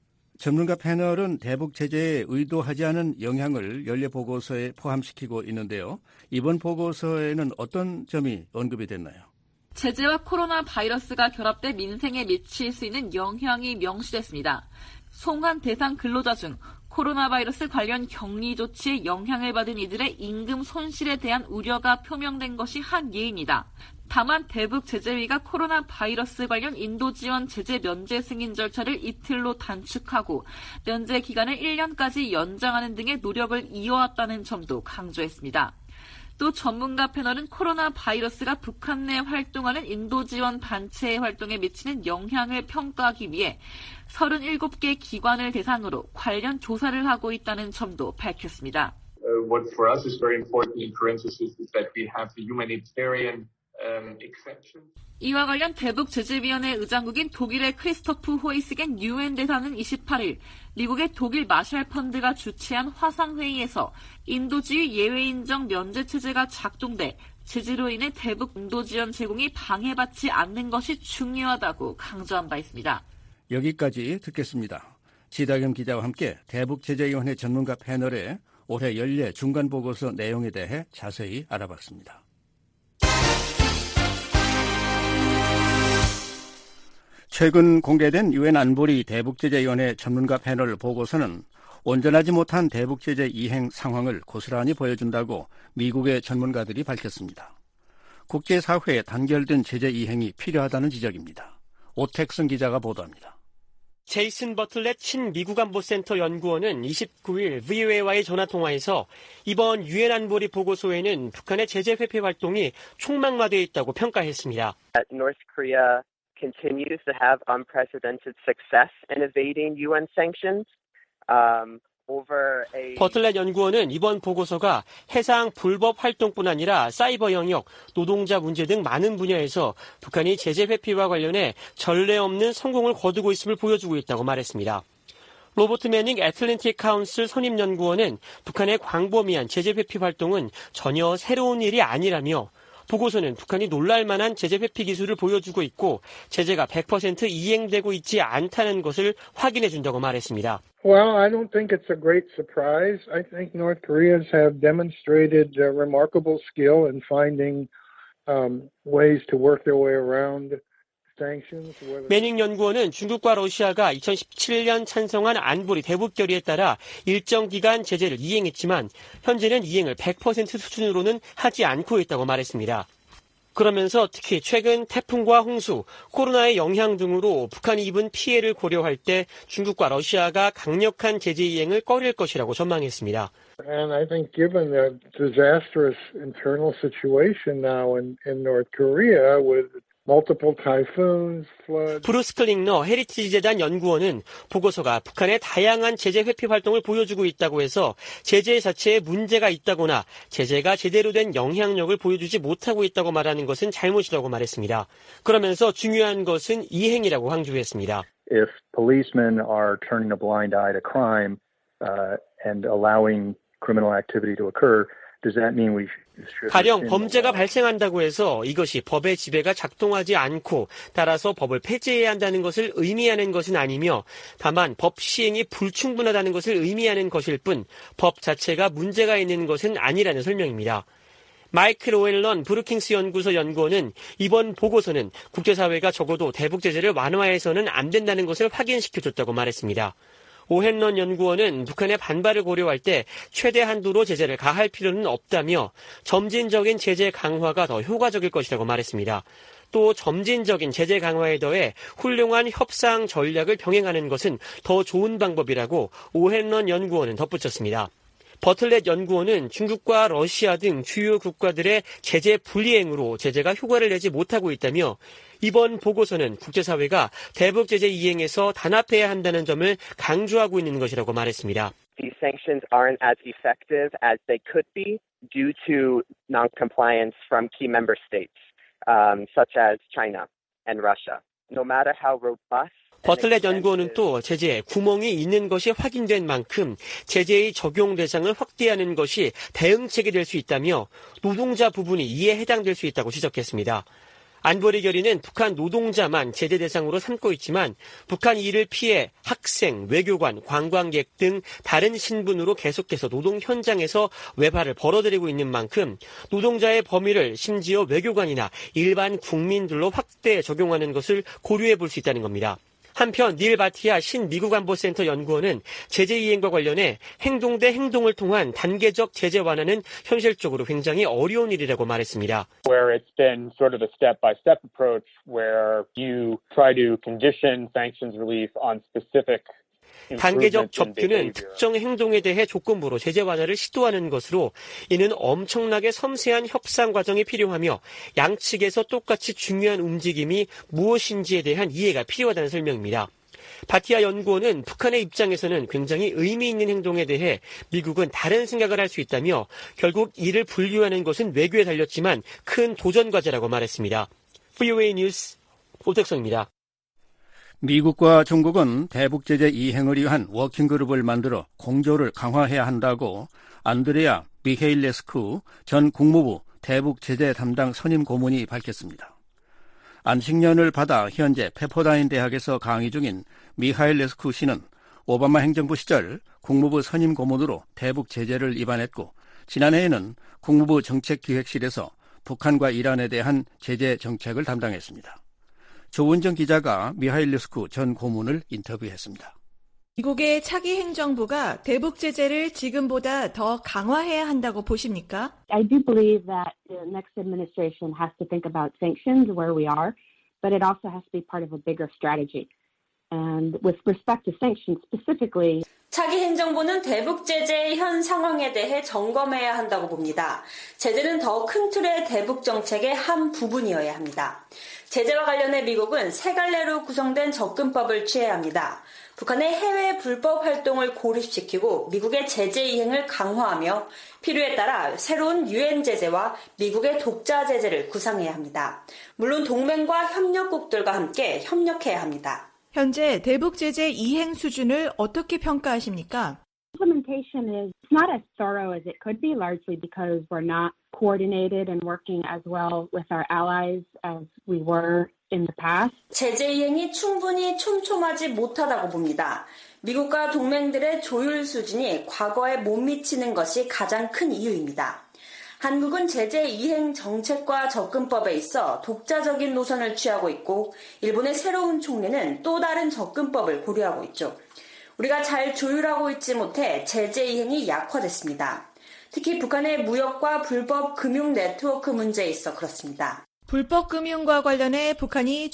전문가 패널은 대북 제재에 의도하지 않은 영향을 연례 보고서에 포함시키고 있는데요. 이번 보고서에는 어떤 점이 언급이 됐나요? 제재와 코로나 바이러스가 결합돼 민생에 미칠 수 있는 영향이 명시됐습니다. 송환 대상 근로자 중 코로나 바이러스 관련 격리 조치에 영향을 받은 이들의 임금 손실에 대한 우려가 표명된 것이 한 예입니다. 다만 대북 제재위가 코로나 바이러스 관련 인도 지원 제재 면제 승인 절차를 이틀로 단축하고 면제 기간을 일 년까지 연장하는 등의 노력을 이어왔다는 점도 강조했습니다. 또 전문가 패널은 코로나 바이러스가 북한 내 활동하는 인도 지원 단체의 활동에 미치는 영향을 평가하기 위해 서른일곱 개 기관을 대상으로 관련 조사를 하고 있다는 점도 밝혔습니다. Uh, what for us is very important in parentheses is that we have the humanitarian um, exceptions. 이와 관련 대북 제재위원회 의장국인 독일의 크리스토프 호이스겐 유엔 대사는 이십팔일 미국의 독일 마샬 펀드가 주최한 화상회의에서 인도주의 예외 인정 면제 체제가 작동돼 제재로 인해 대북 인도 지원 제공이 방해받지 않는 것이 중요하다고 강조한 바 있습니다. 여기까지 듣겠습니다. 지다겸 기자와 함께 대북제재위원회 전문가 패널의 올해 연례 중간보고서 내용에 대해 자세히 알아봤습니다. 최근 공개된 유엔 안보리 대북제재위원회 전문가 패널 보고서는 온전하지 못한 대북제재 이행 상황을 고스란히 보여준다고 미국의 전문가들이 밝혔습니다. 국제사회에 단결된 제재 이행이 필요하다는 지적입니다. 오택승 기자가 보도합니다. 제이슨 버틀렛 친미국안보센터 연구원은 이십구일 브이오에이와의 전화통화에서 이번 유엔 안보리 보고서에는 북한의 제재 회피 활동이 촉망화되어 있다고 평가했습니다. North Korea continues to have unprecedented success in evading 유엔 sanctions. Um, over a... 버틀렛 연구원은 이번 보고서가 해상 불법 활동뿐 아니라 사이버 영역, 노동자 문제 등 많은 분야에서 북한이 제재 회피와 관련해 전례 없는 성공을 거두고 있음을 보여주고 있다고 말했습니다. 로버트 매닝 애틀랜틱 카운슬 선임연구원은 북한의 광범위한 제재 회피 활동은 전혀 새로운 일이 아니라며 보고서는 북한이 놀랄 만한 제재 회피 기술을 보여주고 있고 제재가 백 퍼센트 이행되고 있지 않다는 것을 확인해 준다고 말했습니다. Well, I don't think it's a great surprise. I think North Koreans have demonstrated uh, remarkable skill in finding um, ways to work their way around sanctions. 매닝 연구원은 중국과 러시아가 이천십칠년 찬성한 안보리 대북 결의에 따라 일정 기간 제재를 이행했지만 현재는 이행을 백 퍼센트 수준으로는 하지 않고 있다고 말했습니다. 그러면서 특히 최근 태풍과 홍수, 코로나의 영향 등으로 북한이 입은 피해를 고려할 때 중국과 러시아가 강력한 제재 이행을 꺼릴 것이라고 전망했습니다. And I think given the disastrous internal situation now in, in North Korea with multiple typhoons, floods. 브루스 클링너 헤리티지 재단 연구원은 보고서가 북한의 다양한 제재 회피 활동을 보여주고 있다고 해서 제재 자체에 문제가 있다거나 제재가 제대로 된 영향력을 보여주지 못하고 있다고 말하는 것은 잘못이라고 말했습니다. 그러면서 중요한 것은 이행이라고 강조했습니다. If policemen are turning a blind eye to crime uh, and allowing criminal activity to occur, does that mean we 가령 범죄가 발생한다고 해서 이것이 법의 지배가 작동하지 않고 따라서 법을 폐지해야 한다는 것을 의미하는 것은 아니며 다만 법 시행이 불충분하다는 것을 의미하는 것일 뿐 법 자체가 문제가 있는 것은 아니라는 설명입니다. 마이클 오웰런 브루킹스 연구소 연구원은 이번 보고서는 국제사회가 적어도 대북 제재를 완화해서는 안 된다는 것을 확인시켜줬다고 말했습니다. 오헨런 연구원은 북한의 반발을 고려할 때 최대 한도로 제재를 가할 필요는 없다며 점진적인 제재 강화가 더 효과적일 것이라고 말했습니다. 또 점진적인 제재 강화에 더해 훌륭한 협상 전략을 병행하는 것은 더 좋은 방법이라고 오헨런 연구원은 덧붙였습니다. 버틀렛 연구원은 중국과 러시아 등 주요 국가들의 제재 불이행으로 제재가 효과를 내지 못하고 있다며 이번 보고서는 국제사회가 대북 제재 이행에서 단합해야 한다는 점을 강조하고 있는 것이라고 말했습니다. These sanctions aren't as effective as they could be due to non-compliance from key member states, um, such as China and Russia. No matter how robust 버틀렛 연구원은 또 제재에 구멍이 있는 것이 확인된 만큼 제재의 적용 대상을 확대하는 것이 대응책이 될 수 있다며 노동자 부분이 이에 해당될 수 있다고 지적했습니다. 안보리 결의는 북한 노동자만 제재 대상으로 삼고 있지만 북한 이를 피해 학생, 외교관, 관광객 등 다른 신분으로 계속해서 노동 현장에서 외발을 벌어들이고 있는 만큼 노동자의 범위를 심지어 외교관이나 일반 국민들로 확대 적용하는 것을 고려해 볼 수 있다는 겁니다. 한편 닐 바티아 신미국안보센터 연구원은 제재 이행과 관련해 행동 대 행동을 통한 단계적 제재 완화는 현실적으로 굉장히 어려운 일이라고 말했습니다. Where it's been sort of a step-by-step approach where you try to condition sanctions relief on specific 단계적 접근은 특정 행동에 대해 조건부로 제재 완화를 시도하는 것으로 이는 엄청나게 섬세한 협상 과정이 필요하며 양측에서 똑같이 중요한 움직임이 무엇인지에 대한 이해가 필요하다는 설명입니다. 바티아 연구원은 북한의 입장에서는 굉장히 의미 있는 행동에 대해 미국은 다른 생각을 할 수 있다며 결국 이를 분류하는 것은 외교에 달렸지만 큰 도전 과제라고 말했습니다. 브이오에이 뉴스 오택성입니다. 미국과 중국은 대북 제재 이행을 위한 워킹그룹을 만들어 공조를 강화해야 한다고 안드레아 미헤일레스쿠 전 국무부 대북 제재 담당 선임 고문이 밝혔습니다. 안식년을 받아 현재 페퍼다인 대학에서 강의 중인 미하일레스쿠 씨는 오바마 행정부 시절 국무부 선임 고문으로 대북 제재를 입안했고 지난해에는 국무부 정책기획실에서 북한과 이란에 대한 제재 정책을 담당했습니다. 조은정 기자가 미하일레스쿠 전 고문을 인터뷰했습니다. 미국의 차기 행정부가 대북 제재를 지금보다 더 강화해야 한다고 보십니까? I do believe that the next administration has to think about sanctions where we are, but it also has to be part of a bigger strategy. And with respect to sanctions specifically, 차기 행정부는 대북 제재의 현 상황에 대해 점검해야 한다고 봅니다. 제재는 더 큰 틀의 대북 정책의 한 부분이어야 합니다. 제재와 관련해 미국은 세 갈래로 구성된 접근법을 취해야 합니다. 북한의 해외 불법 활동을 고립시키고 미국의 제재 이행을 강화하며 필요에 따라 새로운 유엔 제재와 미국의 독자 제재를 구상해야 합니다. 물론 동맹과 협력국들과 함께 협력해야 합니다. 현재 대북 제재 이행 수준을 어떻게 평가하십니까? implementation is not as thorough as it could be, largely because we're not coordinated and working as well with our allies as we were in the past. 제재 이행이 충분히 촘촘하지 못하다고 봅니다. 미국과 동맹들의 조율 수준이 과거에 못 미치는 것이 가장 큰 이유입니다. 한국은 제재 이행 정책과 접근법에 있어 독자적인 노선을 취하고 있고 일본의 새로운 총리는 또 다른 접근법을 고려하고 있죠. 우리가 잘 조율하고 있지 못해 제재 이행이 약화됐습니다. 특히 북한의 무역과 불법 금융 네트워크 문제에 있어 그렇습니다. 불법 금융과 관련해 북한이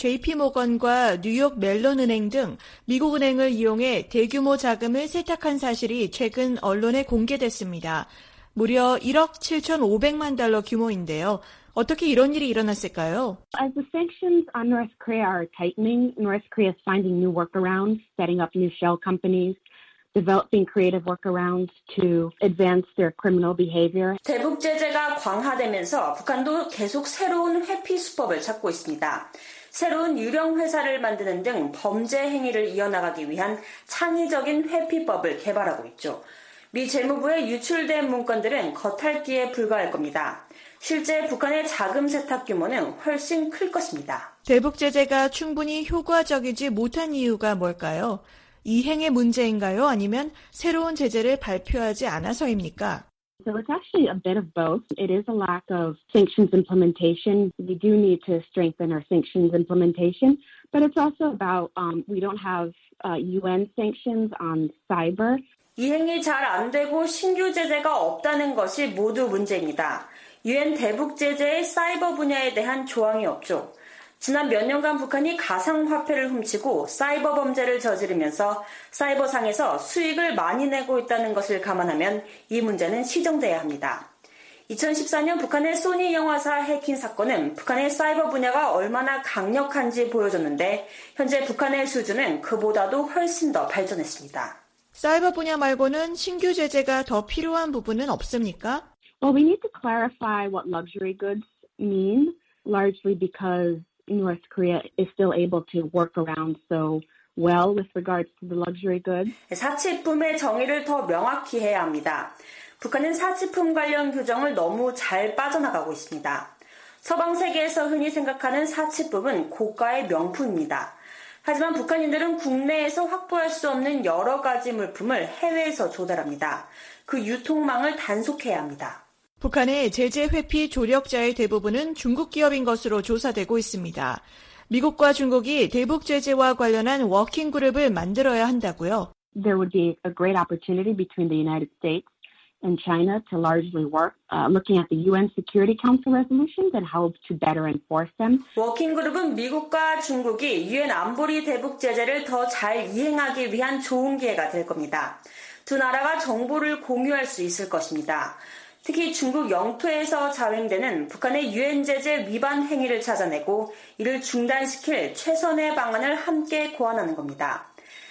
제이피모건과 뉴욕 멜론은행 등 미국 은행을 이용해 대규모 자금을 세탁한 사실이 최근 언론에 공개됐습니다. 무려 일억 칠천오백만 달러 규모인데요. 어떻게 이런 일이 일어났을까요? As the sanctions on North Korea are tightening, North Korea is finding new workarounds, setting up new shell companies, developing creative workarounds to advance their criminal behavior. 대북 제재가 강화되면서 북한도 계속 새로운 회피 수법을 찾고 있습니다. 새로운 유령 회사를 만드는 등 범죄 행위를 이어나가기 위한 창의적인 회피법을 개발하고 있죠. 미 재무부에 유출된 문건들은 겉핥기에 불과할 겁니다. 실제 북한의 자금 세탁 규모는 훨씬 클 것입니다. 대북 제재가 충분히 효과적이지 못한 이유가 뭘까요? 이행의 문제인가요? 아니면 새로운 제재를 발표하지 않아서입니까? So it's actually a bit of both. It is a lack of sanctions implementation. We do need to strengthen our sanctions implementation, but it's also about um, we don't have uh, 유엔 sanctions on cyber. 이행이 잘 안 되고 신규 제재가 없다는 것이 모두 문제입니다. 유엔 대북 제재의 사이버 분야에 대한 조항이 없죠. 지난 몇 년간 북한이 가상화폐를 훔치고 사이버 범죄를 저지르면서 사이버상에서 수익을 많이 내고 있다는 것을 감안하면 이 문제는 시정돼야 합니다. 이천십사 년 북한의 소니 영화사 해킹 사건은 북한의 사이버 분야가 얼마나 강력한지 보여줬는데 현재 북한의 수준은 그보다도 훨씬 더 발전했습니다. 사이버 분야 말고는 신규 제재가 더 필요한 부분은 없습니까? Well, we need to clarify what luxury goods mean, largely because North Korea is still able to work around so well with regards to the luxury goods. 사치품의 정의를 더 명확히 해야 합니다. 북한은 사치품 관련 규정을 너무 잘 빠져나가고 있습니다. 서방 세계에서 흔히 생각하는 사치품은 고가의 명품입니다. 하지만 북한인들은 국내에서 확보할 수 없는 여러 가지 물품을 해외에서 조달합니다. 그 유통망을 단속해야 합니다. 북한의 제재 회피 조력자의 대부분은 중국 기업인 것으로 조사되고 있습니다. 미국과 중국이 대북 제재와 관련한 워킹 그룹을 만들어야 한다고요. There would be a great opportunity between the United States and China to largely work, uh, looking at the 유엔 Security Council resolutions and how to better enforce them. 워킹 그룹은 미국과 중국이 유엔 안보리 대북 제재를 더 잘 이행하기 위한 좋은 기회가 될 겁니다. 두 나라가 정보를 공유할 수 있을 것입니다. 특히 중국 영토에서 자행되는 북한의 유엔 제재 위반 행위를 찾아내고 이를 중단시킬 최선의 방안을 함께 고안하는 겁니다.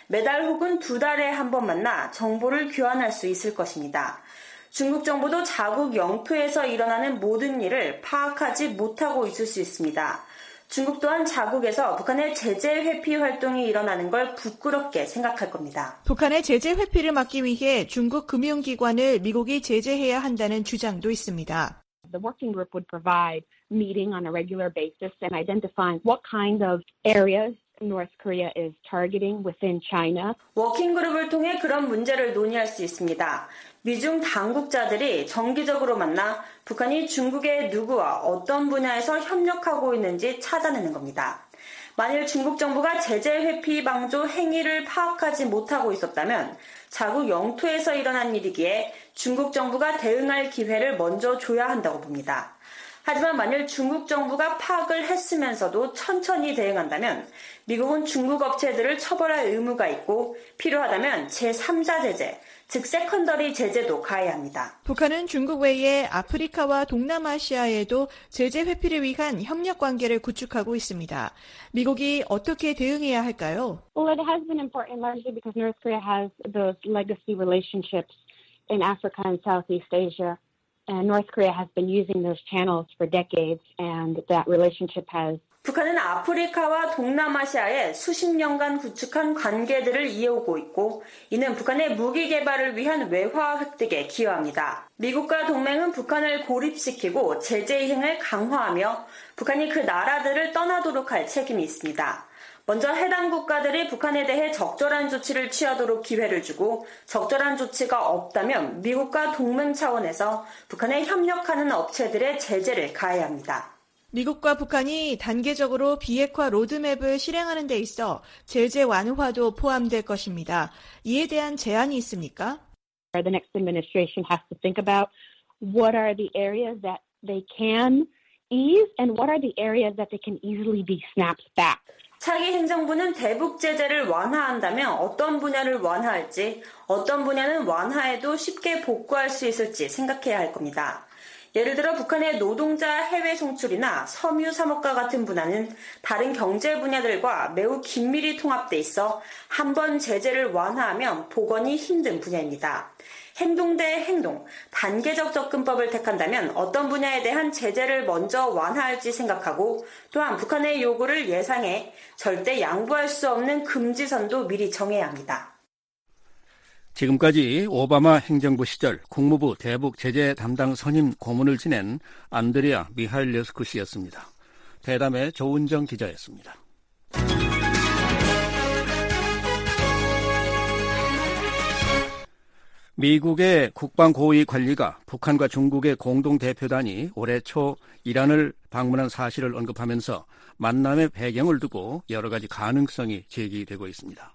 매달 혹은 두 달에 한 번 만나 정보를 교환할 수 있을 것입니다. 중국 정부도 자국 영토에서 일어나는 모든 일을 파악하지 못하고 있을 수 있습니다. 중국 또한 자국에서 북한의 제재 회피 활동이 일어나는 걸 부끄럽게 생각할 겁니다. 북한의 제재 회피를 막기 위해 중국 금융기관을 미국이 제재해야 한다는 주장도 있습니다. The working group would provide meeting on a regular basis and identifying what kind of areas North Korea is targeting within China. 워킹그룹을 통해 그런 문제를 논의할 수 있습니다. 미중 당국자들이 정기적으로 만나 북한이 중국의 누구와 어떤 분야에서 협력하고 있는지 찾아내는 겁니다. 만일 중국 정부가 제재 회피 방조 행위를 파악하지 못하고 있었다면 자국 영토에서 일어난 일이기에 중국 정부가 대응할 기회를 먼저 줘야 한다고 봅니다. 하지만 만일 중국 정부가 파악을 했으면서도 천천히 대응한다면 미국은 중국 업체들을 처벌할 의무가 있고 필요하다면 제삼자 제재, 즉 세컨더리 제재도 가해야 합니다. 북한은 중국 외에 아프리카와 동남아시아에도 제재 회피를 위한 협력 관계를 구축하고 있습니다. 미국이 어떻게 대응해야 할까요? Well, it has been important largely because North Korea has those legacy relationships in Africa and Southeast Asia. And North Korea has been using those channels for decades, and that relationship has 북한은 아프리카와 동남아시아에 수십 년간 구축한 관계들을 이어오고 있고 이는 북한의 무기 개발을 위한 외화 획득에 기여합니다. 미국과 동맹은 북한을 고립시키고 제재 이행을 강화하며 북한이 그 나라들을 떠나도록 할 책임이 있습니다. 먼저 해당 국가들이 북한에 대해 적절한 조치를 취하도록 기회를 주고 적절한 조치가 없다면 미국과 동맹 차원에서 북한에 협력하는 업체들의 제재를 가해야 합니다. 미국과 북한이 단계적으로 비핵화 로드맵을 실행하는 데 있어 제재 완화도 포함될 것입니다. 이에 대한 제안이 있습니까? The next administration has to think about what are the areas that they can ease and what are the areas that they can easily be snapped back. 차기 행정부는 대북 제재를 완화한다면 어떤 분야를 완화할지, 어떤 분야는 완화해도 쉽게 복구할 수 있을지 생각해야 할 겁니다. 예를 들어 북한의 노동자 해외 송출이나 섬유 산업과 같은 분야는 다른 경제 분야들과 매우 긴밀히 통합돼 있어 한 번 제재를 완화하면 복원이 힘든 분야입니다. 행동 대 행동, 단계적 접근법을 택한다면 어떤 분야에 대한 제재를 먼저 완화할지 생각하고 또한 북한의 요구를 예상해 절대 양보할 수 없는 금지선도 미리 정해야 합니다. 지금까지 오바마 행정부 시절 국무부 대북 제재 담당 선임 고문을 지낸 안드레아 미하일레스쿠 씨였습니다. 대담의 조은정 기자였습니다. 미국의 국방고위 관리가 북한과 중국의 공동대표단이 올해 초 이란을 방문한 사실을 언급하면서 만남의 배경을 두고 여러 가지 가능성이 제기되고 있습니다.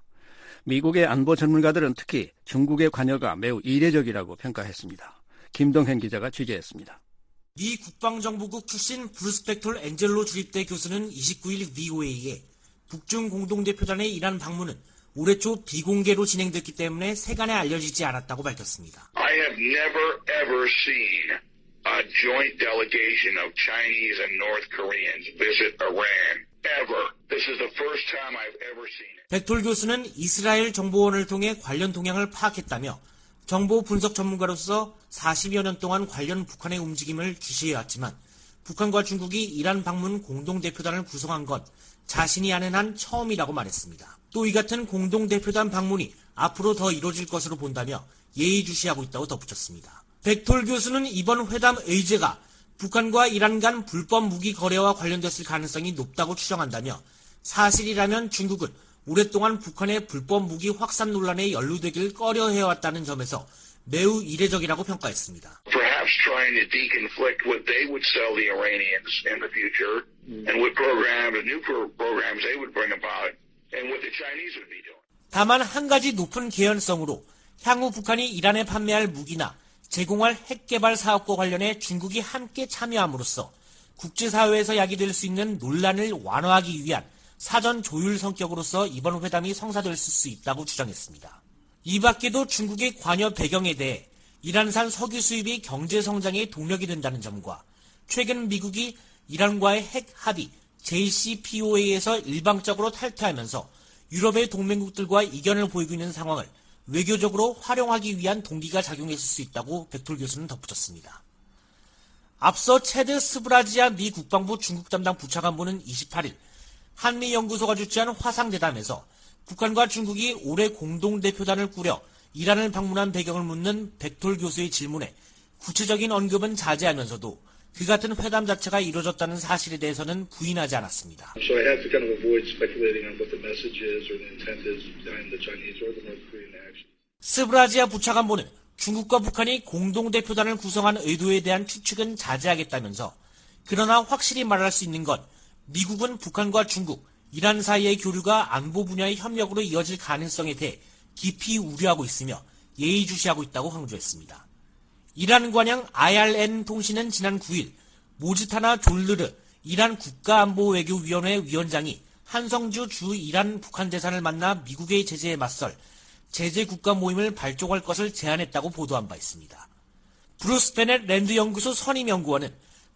미국의 안보 전문가들은 특히 중국의 관여가 매우 이례적이라고 평가했습니다. 김동현 기자가 취재했습니다. 미 국방정보국 출신 브루스 벡톨 엔젤로 주립대 교수는 이십구일 브이오에이에 북중 공동대표단의 이란 방문은 올해 초 비공개로 진행됐기 때문에 세간에 알려지지 않았다고 밝혔습니다. I have never ever seen a joint delegation of Chinese and North Koreans visit Iran. Ever. This is the first time I've ever seen it. 벡톨 교수는 이스라엘 정보원을 통해 관련 동향을 파악했다며 정보 분석 전문가로서 사십여 년 동안 관련 북한의 움직임을 주시해왔지만 북한과 중국이 이란 방문 공동대표단을 구성한 건 자신이 아는 한 처음이라고 말했습니다. 또 이 같은 공동대표단 방문이 앞으로 더 이루어질 것으로 본다며 예의주시하고 있다고 덧붙였습니다. 벡톨 교수는 이번 회담 의제가 북한과 이란 간 불법 무기 거래와 관련됐을 가능성이 높다고 추정한다며 사실이라면 중국은 오랫동안 북한의 불법 무기 확산 논란에 연루되길 꺼려해왔다는 점에서 매우 이례적이라고 평가했습니다. Perhaps trying to deconflict what they would sell the Iranians in the future and what programs, new programs they would bring about and what the Chinese would be doing. 다만 한 가지 높은 개연성으로 향후 북한이 이란에 판매할 무기나 제공할 핵개발 사업과 관련해 중국이 함께 참여함으로써 국제사회에서 야기될 수 있는 논란을 완화하기 위한 사전 조율 성격으로서 이번 회담이 성사될 수 있다고 주장했습니다. 이 밖에도 중국의 관여 배경에 대해 이란산 석유 수입이 경제 성장의 동력이 된다는 점과 최근 미국이 이란과의 핵 합의 제이씨피오에이에서 일방적으로 탈퇴하면서 유럽의 동맹국들과 이견을 보이고 있는 상황을 외교적으로 활용하기 위한 동기가 작용했을 수 있다고 백톨 교수는 덧붙였습니다. 앞서 체드 스브라지아 미 국방부 중국 담당 부차관보는 이십팔일 한미연구소가 주최한 화상대담에서 북한과 중국이 올해 공동대표단을 꾸려 이란을 방문한 배경을 묻는 백톨 교수의 질문에 구체적인 언급은 자제하면서도 그 같은 회담 자체가 이루어졌다는 사실에 대해서는 부인하지 않았습니다. So I have to kind of avoid speculating on what the message is or the intent is behind the Chinese or the North Korean action. 스브라지아 부차관보는 중국과 북한이 공동대표단을 구성한 의도에 대한 추측은 자제하겠다면서 그러나 확실히 말할 수 있는 건 미국은 북한과 중국, 이란 사이의 교류가 안보 분야의 협력으로 이어질 가능성에 대해 깊이 우려하고 있으며 예의주시하고 있다고 강조했습니다. 이란 관영 아이알엔 통신은 지난 구일 모지타나 졸르르 이란 국가안보외교위원회 위원장이 한성주 주 이란 북한 대사를 만나 미국의 제재에 맞설 제재국가 모임을 발족할 것을 제안했다고 보도한 바 있습니다. 브루스 베넷 랜드연구소 선임연구원은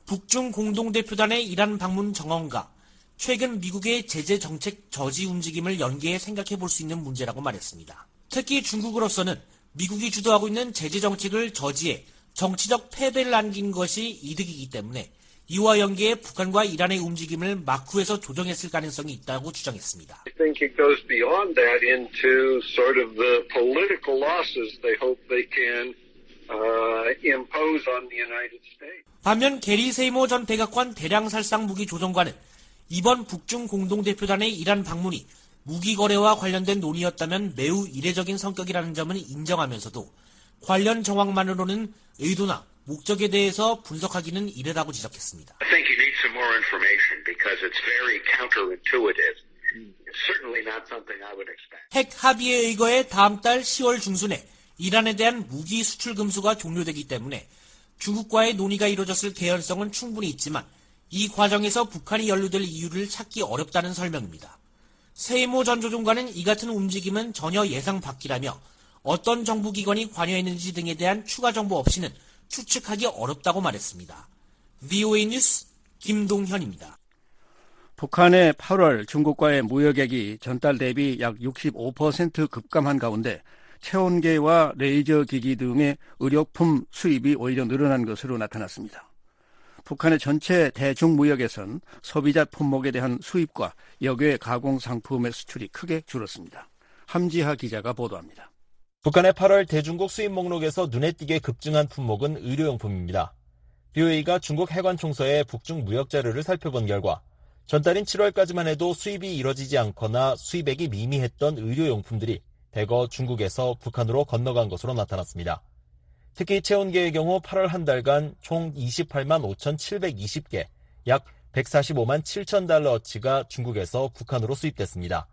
북중 공동대표단의 이란 방문 정언과 최근 미국의 제재 정책 저지 움직임을 연계해 생각해 볼 수 있는 문제라고 말했습니다. 특히 중국으로서는 미국이 주도하고 있는 제재 정책을 저지해 정치적 패배를 안긴 것이 이득이기 때문에 이와 연계해 북한과 이란의 움직임을 마쿠에서 조정했을 가능성이 있다고 주장했습니다. I think it goes beyond that into sort of the political losses they hope they can uh, impose on the United States. 반면 게리 세이모 전 백악관 대량살상 무기 조정관은 이번 북중 공동대표단의 이란 방문이 무기 거래와 관련된 논의였다면 매우 이례적인 성격이라는 점은 인정하면서도 관련 정황만으로는 의도나 목적에 대해서 분석하기는 이르다고 지적했습니다. I think you need some more information because it's very counterintuitive. It's certainly not something I would expect. 핵 합의에 의거해 다음 달 시월 중순에 이란에 대한 무기 수출 금수가 종료되기 때문에 중국과의 논의가 이루어졌을 개연성은 충분히 있지만 이 과정에서 북한이 연루될 이유를 찾기 어렵다는 설명입니다. 세이모 전 조종관은 이 같은 움직임은 전혀 예상 밖이라며 어떤 정부기관이 관여했는지 등에 대한 추가 정보 없이는 추측하기 어렵다고 말했습니다. 브이오에이 뉴스 김동현입니다. 북한의 팔월 중국과의 무역액이 전달 대비 약 육십오 퍼센트 급감한 가운데 체온계와 레이저 기기 등의 의료품 수입이 오히려 늘어난 것으로 나타났습니다. 북한의 전체 대중무역에선 소비자 품목에 대한 수입과 역외 가공상품의 수출이 크게 줄었습니다. 함지하 기자가 보도합니다. 북한의 팔월 대중국 수입 목록에서 눈에 띄게 급증한 품목은 의료용품입니다. 브이오에이가 중국 해관총서의 북중 무역 자료를 살펴본 결과 전달인 칠월까지만 해도 수입이 이뤄지지 않거나 수입액이 미미했던 의료용품들이 대거 중국에서 북한으로 건너간 것으로 나타났습니다. 특히 체온계의 경우 팔월 한 달간 총 이십팔만 오천칠백이십 개, 약 백사십오만 칠천 달러어치가 중국에서 북한으로 수입됐습니다.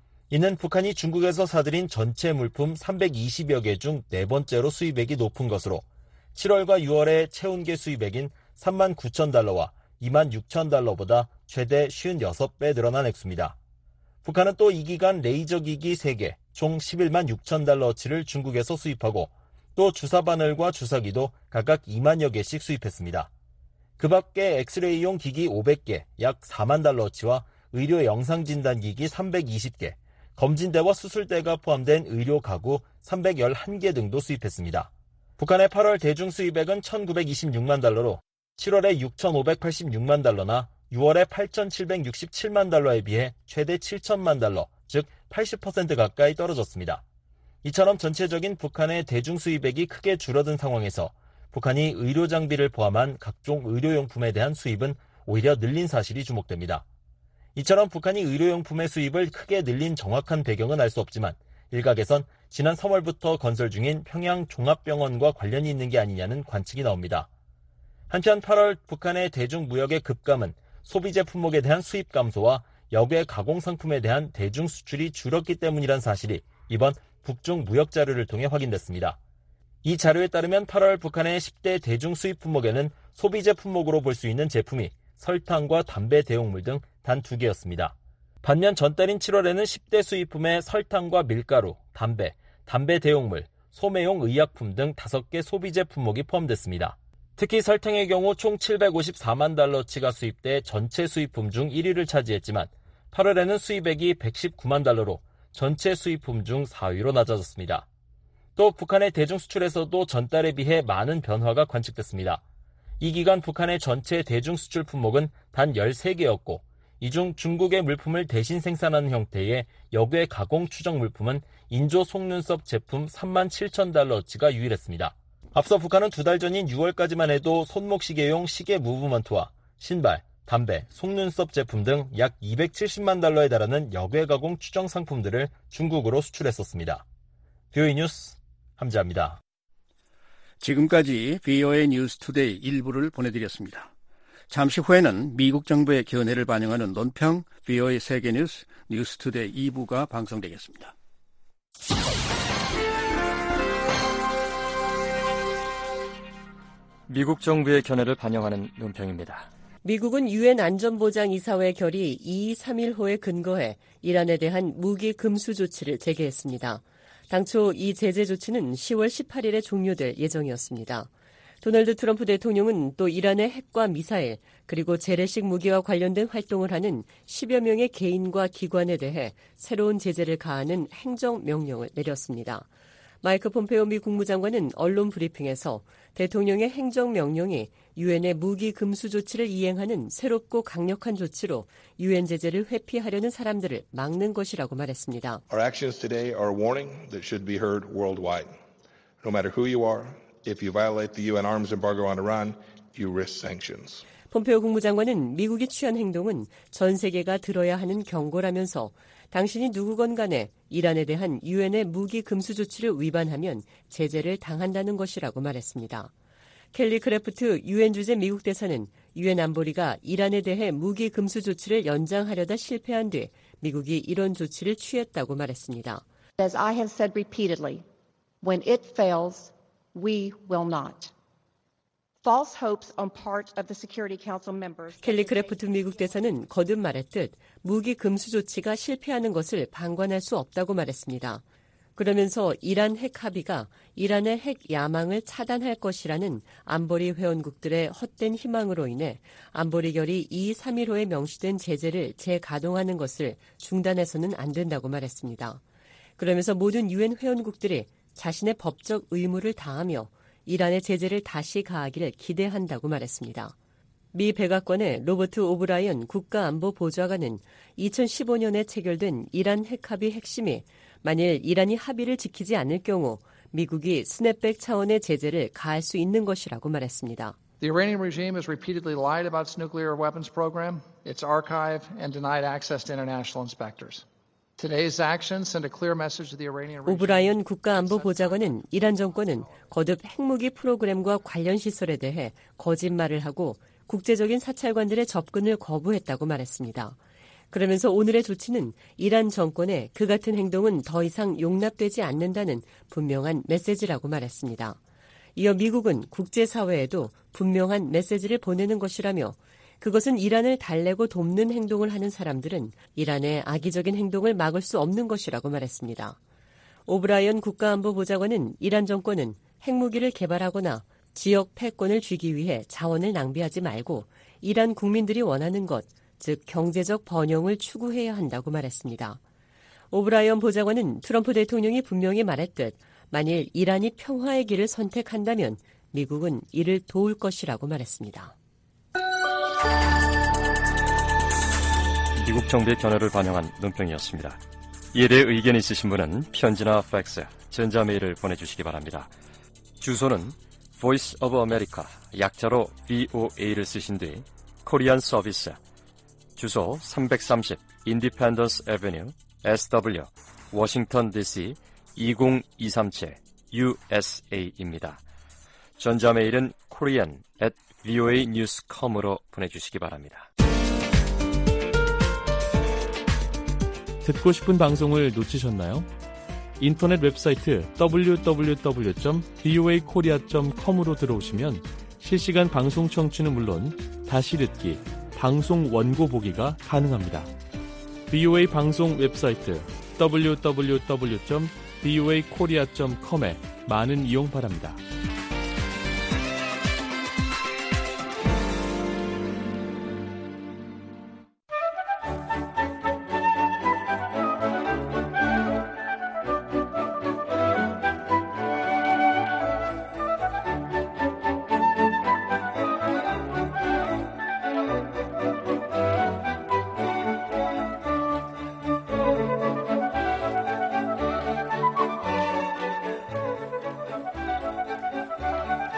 이는 북한이 중국에서 사들인 전체 물품 삼백이십여 개 중 네 번째로 수입액이 높은 것으로 칠월과 유월의 체온계 수입액인 삼만 구천 달러와 이만 육천 달러보다 최대 오십육 배 늘어난 액수입니다. 북한은 또 이 기간 레이저 기기 세 개, 총 십일만 육천 달러어치를 중국에서 수입하고 또 주사 바늘과 주사기도 각각 이만여 개씩 수입했습니다. 그 밖에 엑스레이용 기기 오백 개, 약 사만 달러어치와 의료 영상진단기기 삼백이십 개, 검진대와 수술대가 포함된 의료 가구 삼백십일 개 등도 수입했습니다. 북한의 팔월 대중 수입액은 천구백이십육만 달러로 칠월에 육천오백팔십육만 달러나 유월에 팔천칠백육십칠만 달러에 비해 최대 칠천만 달러, 즉 팔십 퍼센트 가까이 떨어졌습니다. 이처럼 전체적인 북한의 대중 수입액이 크게 줄어든 상황에서 북한이 의료 장비를 포함한 각종 의료용품에 대한 수입은 오히려 늘린 사실이 주목됩니다. 이처럼 북한이 의료용품의 수입을 크게 늘린 정확한 배경은 알 수 없지만 일각에선 지난 삼월부터 건설 중인 평양 종합병원과 관련이 있는 게 아니냐는 관측이 나옵니다. 한편 팔월 북한의 대중무역의 급감은 소비재 품목에 대한 수입 감소와 역외 가공상품에 대한 대중 수출이 줄었기 때문이란 사실이 이번 북중 무역 자료를 통해 확인됐습니다. 이 자료에 따르면 팔월 북한의 십 대 대중 수입 품목에는 소비재 품목으로 볼 수 있는 제품이 설탕과 담배 대용물 등 단 두 개였습니다. 반면 전달인 칠월에는 십 대 수입품에 설탕과 밀가루, 담배, 담배 대용물, 소매용 의약품 등 다섯 개 소비재 품목이 포함됐습니다. 특히 설탕의 경우 총 칠백오십사만 달러치가 수입돼 전체 수입품 중 일 위를 차지했지만 팔월에는 수입액이 백십구만 달러로 전체 수입품 중 사 위로 낮아졌습니다. 또 북한의 대중 수출에서도 전달에 비해 많은 변화가 관측됐습니다. 이 기간 북한의 전체 대중 수출 품목은 단 열세 개였고 이 중 중국의 물품을 대신 생산하는 형태의 역외 가공 추정 물품은 인조 속눈썹 제품 삼만 칠천 달러어치가 유일했습니다. 앞서 북한은 두 달 전인 유월까지만 해도 손목시계용 시계 무브먼트와 신발, 담배, 속눈썹 제품 등 약 이백칠십만 달러에 달하는 역외 가공 추정 상품들을 중국으로 수출했었습니다. 비오에이 뉴스 함지아입니다. 지금까지 비오에이 뉴스 투데이 일부를 보내드렸습니다. 잠시 후에는 미국 정부의 견해를 반영하는 논평 비오에이 세계뉴스 뉴스 투데이 이 부가 방송되겠습니다. 미국 정부의 견해를 반영하는 논평입니다. 미국은 유엔 안전보장이사회 결의 이이삼일호에 근거해 이란에 대한 무기 금수 조치를 재개했습니다. 당초 이 제재 조치는 시월 십팔일에 종료될 예정이었습니다. 도널드 트럼프 대통령은 또 이란의 핵과 미사일 그리고 재래식 무기와 관련된 활동을 하는 십여 명의 개인과 기관에 대해 새로운 제재를 가하는 행정명령을 내렸습니다. 마이크 폼페오 미 국무장관은 언론 브리핑에서 대통령의 행정명령이 유엔의 무기 금수 조치를 이행하는 새롭고 강력한 조치로 유엔 제재를 회피하려는 사람들을 막는 것이라고 말했습니다. Our actions today are a warning that should be heard worldwide. No matter who you are, if you violate the 유엔 arms embargo on Iran, you risk sanctions. 폼페오 국무장관은 미국이 취한 행동은 전 세계가 들어야 하는 경고라면서 당신이 누구건 간에 이란에 대한 유엔의 무기 금수 조치를 위반하면 제재를 당한다는 것이라고 말했습니다. 켈리 크래프트 유엔 주재 미국 대사는 유엔 안보리가 이란에 대해 무기 금수 조치를 연장하려다 실패한 뒤 미국이 이런 조치를 취했다고 말했습니다. As I have said repeatedly, when it fails, we will not. False hopes on part of the Security Council members. 켈리 크래프트 미국 대사는 거듭 말했듯 무기 금수 조치가 실패하는 것을 방관할 수 없다고 말했습니다. 그러면서 이란 핵 합의가 이란의 핵 야망을 차단할 것이라는 안보리 회원국들의 헛된 희망으로 인해 안보리 결의 이이삼일호에 명시된 제재를 재가동하는 것을 중단해서는 안 된다고 말했습니다. 그러면서 모든 유엔 회원국들이 자신의 법적 의무를 다하며 이란의 제재를 다시 가하기를 기대한다고 말했습니다. 미 백악관의 로버트 오브라이언 국가안보보좌관은 이천십오년에 체결된 이란 핵합의 핵심이 만일 이란이 합의를 지키지 않을 경우 미국이 스냅백 차원의 제재를 가할 수 있는 것이라고 말했습니다. The Iranian regime has repeatedly lied about its nuclear weapons program, its archive, and denied access to international inspectors. Today's actions send a clear message to the Iranian regime. 오브라이언 국가안보보좌관은 이란 정권은 거듭 핵무기 프로그램과 관련 시설에 대해 거짓말을 하고 국제적인 사찰관들의 접근을 거부했다고 말했습니다. 그러면서 오늘의 조치는 이란 정권의 그 같은 행동은 더 이상 용납되지 않는다는 분명한 메시지라고 말했습니다. 이어 미국은 국제사회에도 분명한 메시지를 보내는 것이라며 그것은 이란을 달래고 돕는 행동을 하는 사람들은 이란의 악의적인 행동을 막을 수 없는 것이라고 말했습니다. 오브라이언 국가안보보좌관은 이란 정권은 핵무기를 개발하거나 지역 패권을 쥐기 위해 자원을 낭비하지 말고 이란 국민들이 원하는 것, 즉 경제적 번영을 추구해야 한다고 말했습니다. 오브라이언 보좌관은 트럼프 대통령이 분명히 말했듯 만일 이란이 평화의 길을 선택한다면 미국은 이를 도울 것이라고 말했습니다. 미국 정부의 견해를 반영한 논평이었습니다. 이에 대해 의견이 있으신 분은 편지나 팩스, 전자메일을 보내주시기 바랍니다. 주소는 Voice of America, 약자로 브이오에이를 쓰신 뒤 코리안 서비스, 주소 삼백삼십 Independence Avenue, 에스더블유, 워싱턴 디씨 이공이삼칠 유에스에이입니다. 전자메일은 korean at 브이오에이 뉴스 닷 컴으로 보내주시기 바랍니다. 듣고 싶은 방송을 놓치셨나요? 인터넷 웹사이트 더블유 더블유 더블유 점 브이오에이 코리아 점 컴으로 들어오시면 실시간 방송 청취는 물론 다시 듣기, 방송 원고 보기가 가능합니다. 브이오에이 방송 웹사이트 더블유 더블유 더블유 점 브이오에이 코리아 점 컴에 많은 이용 바랍니다.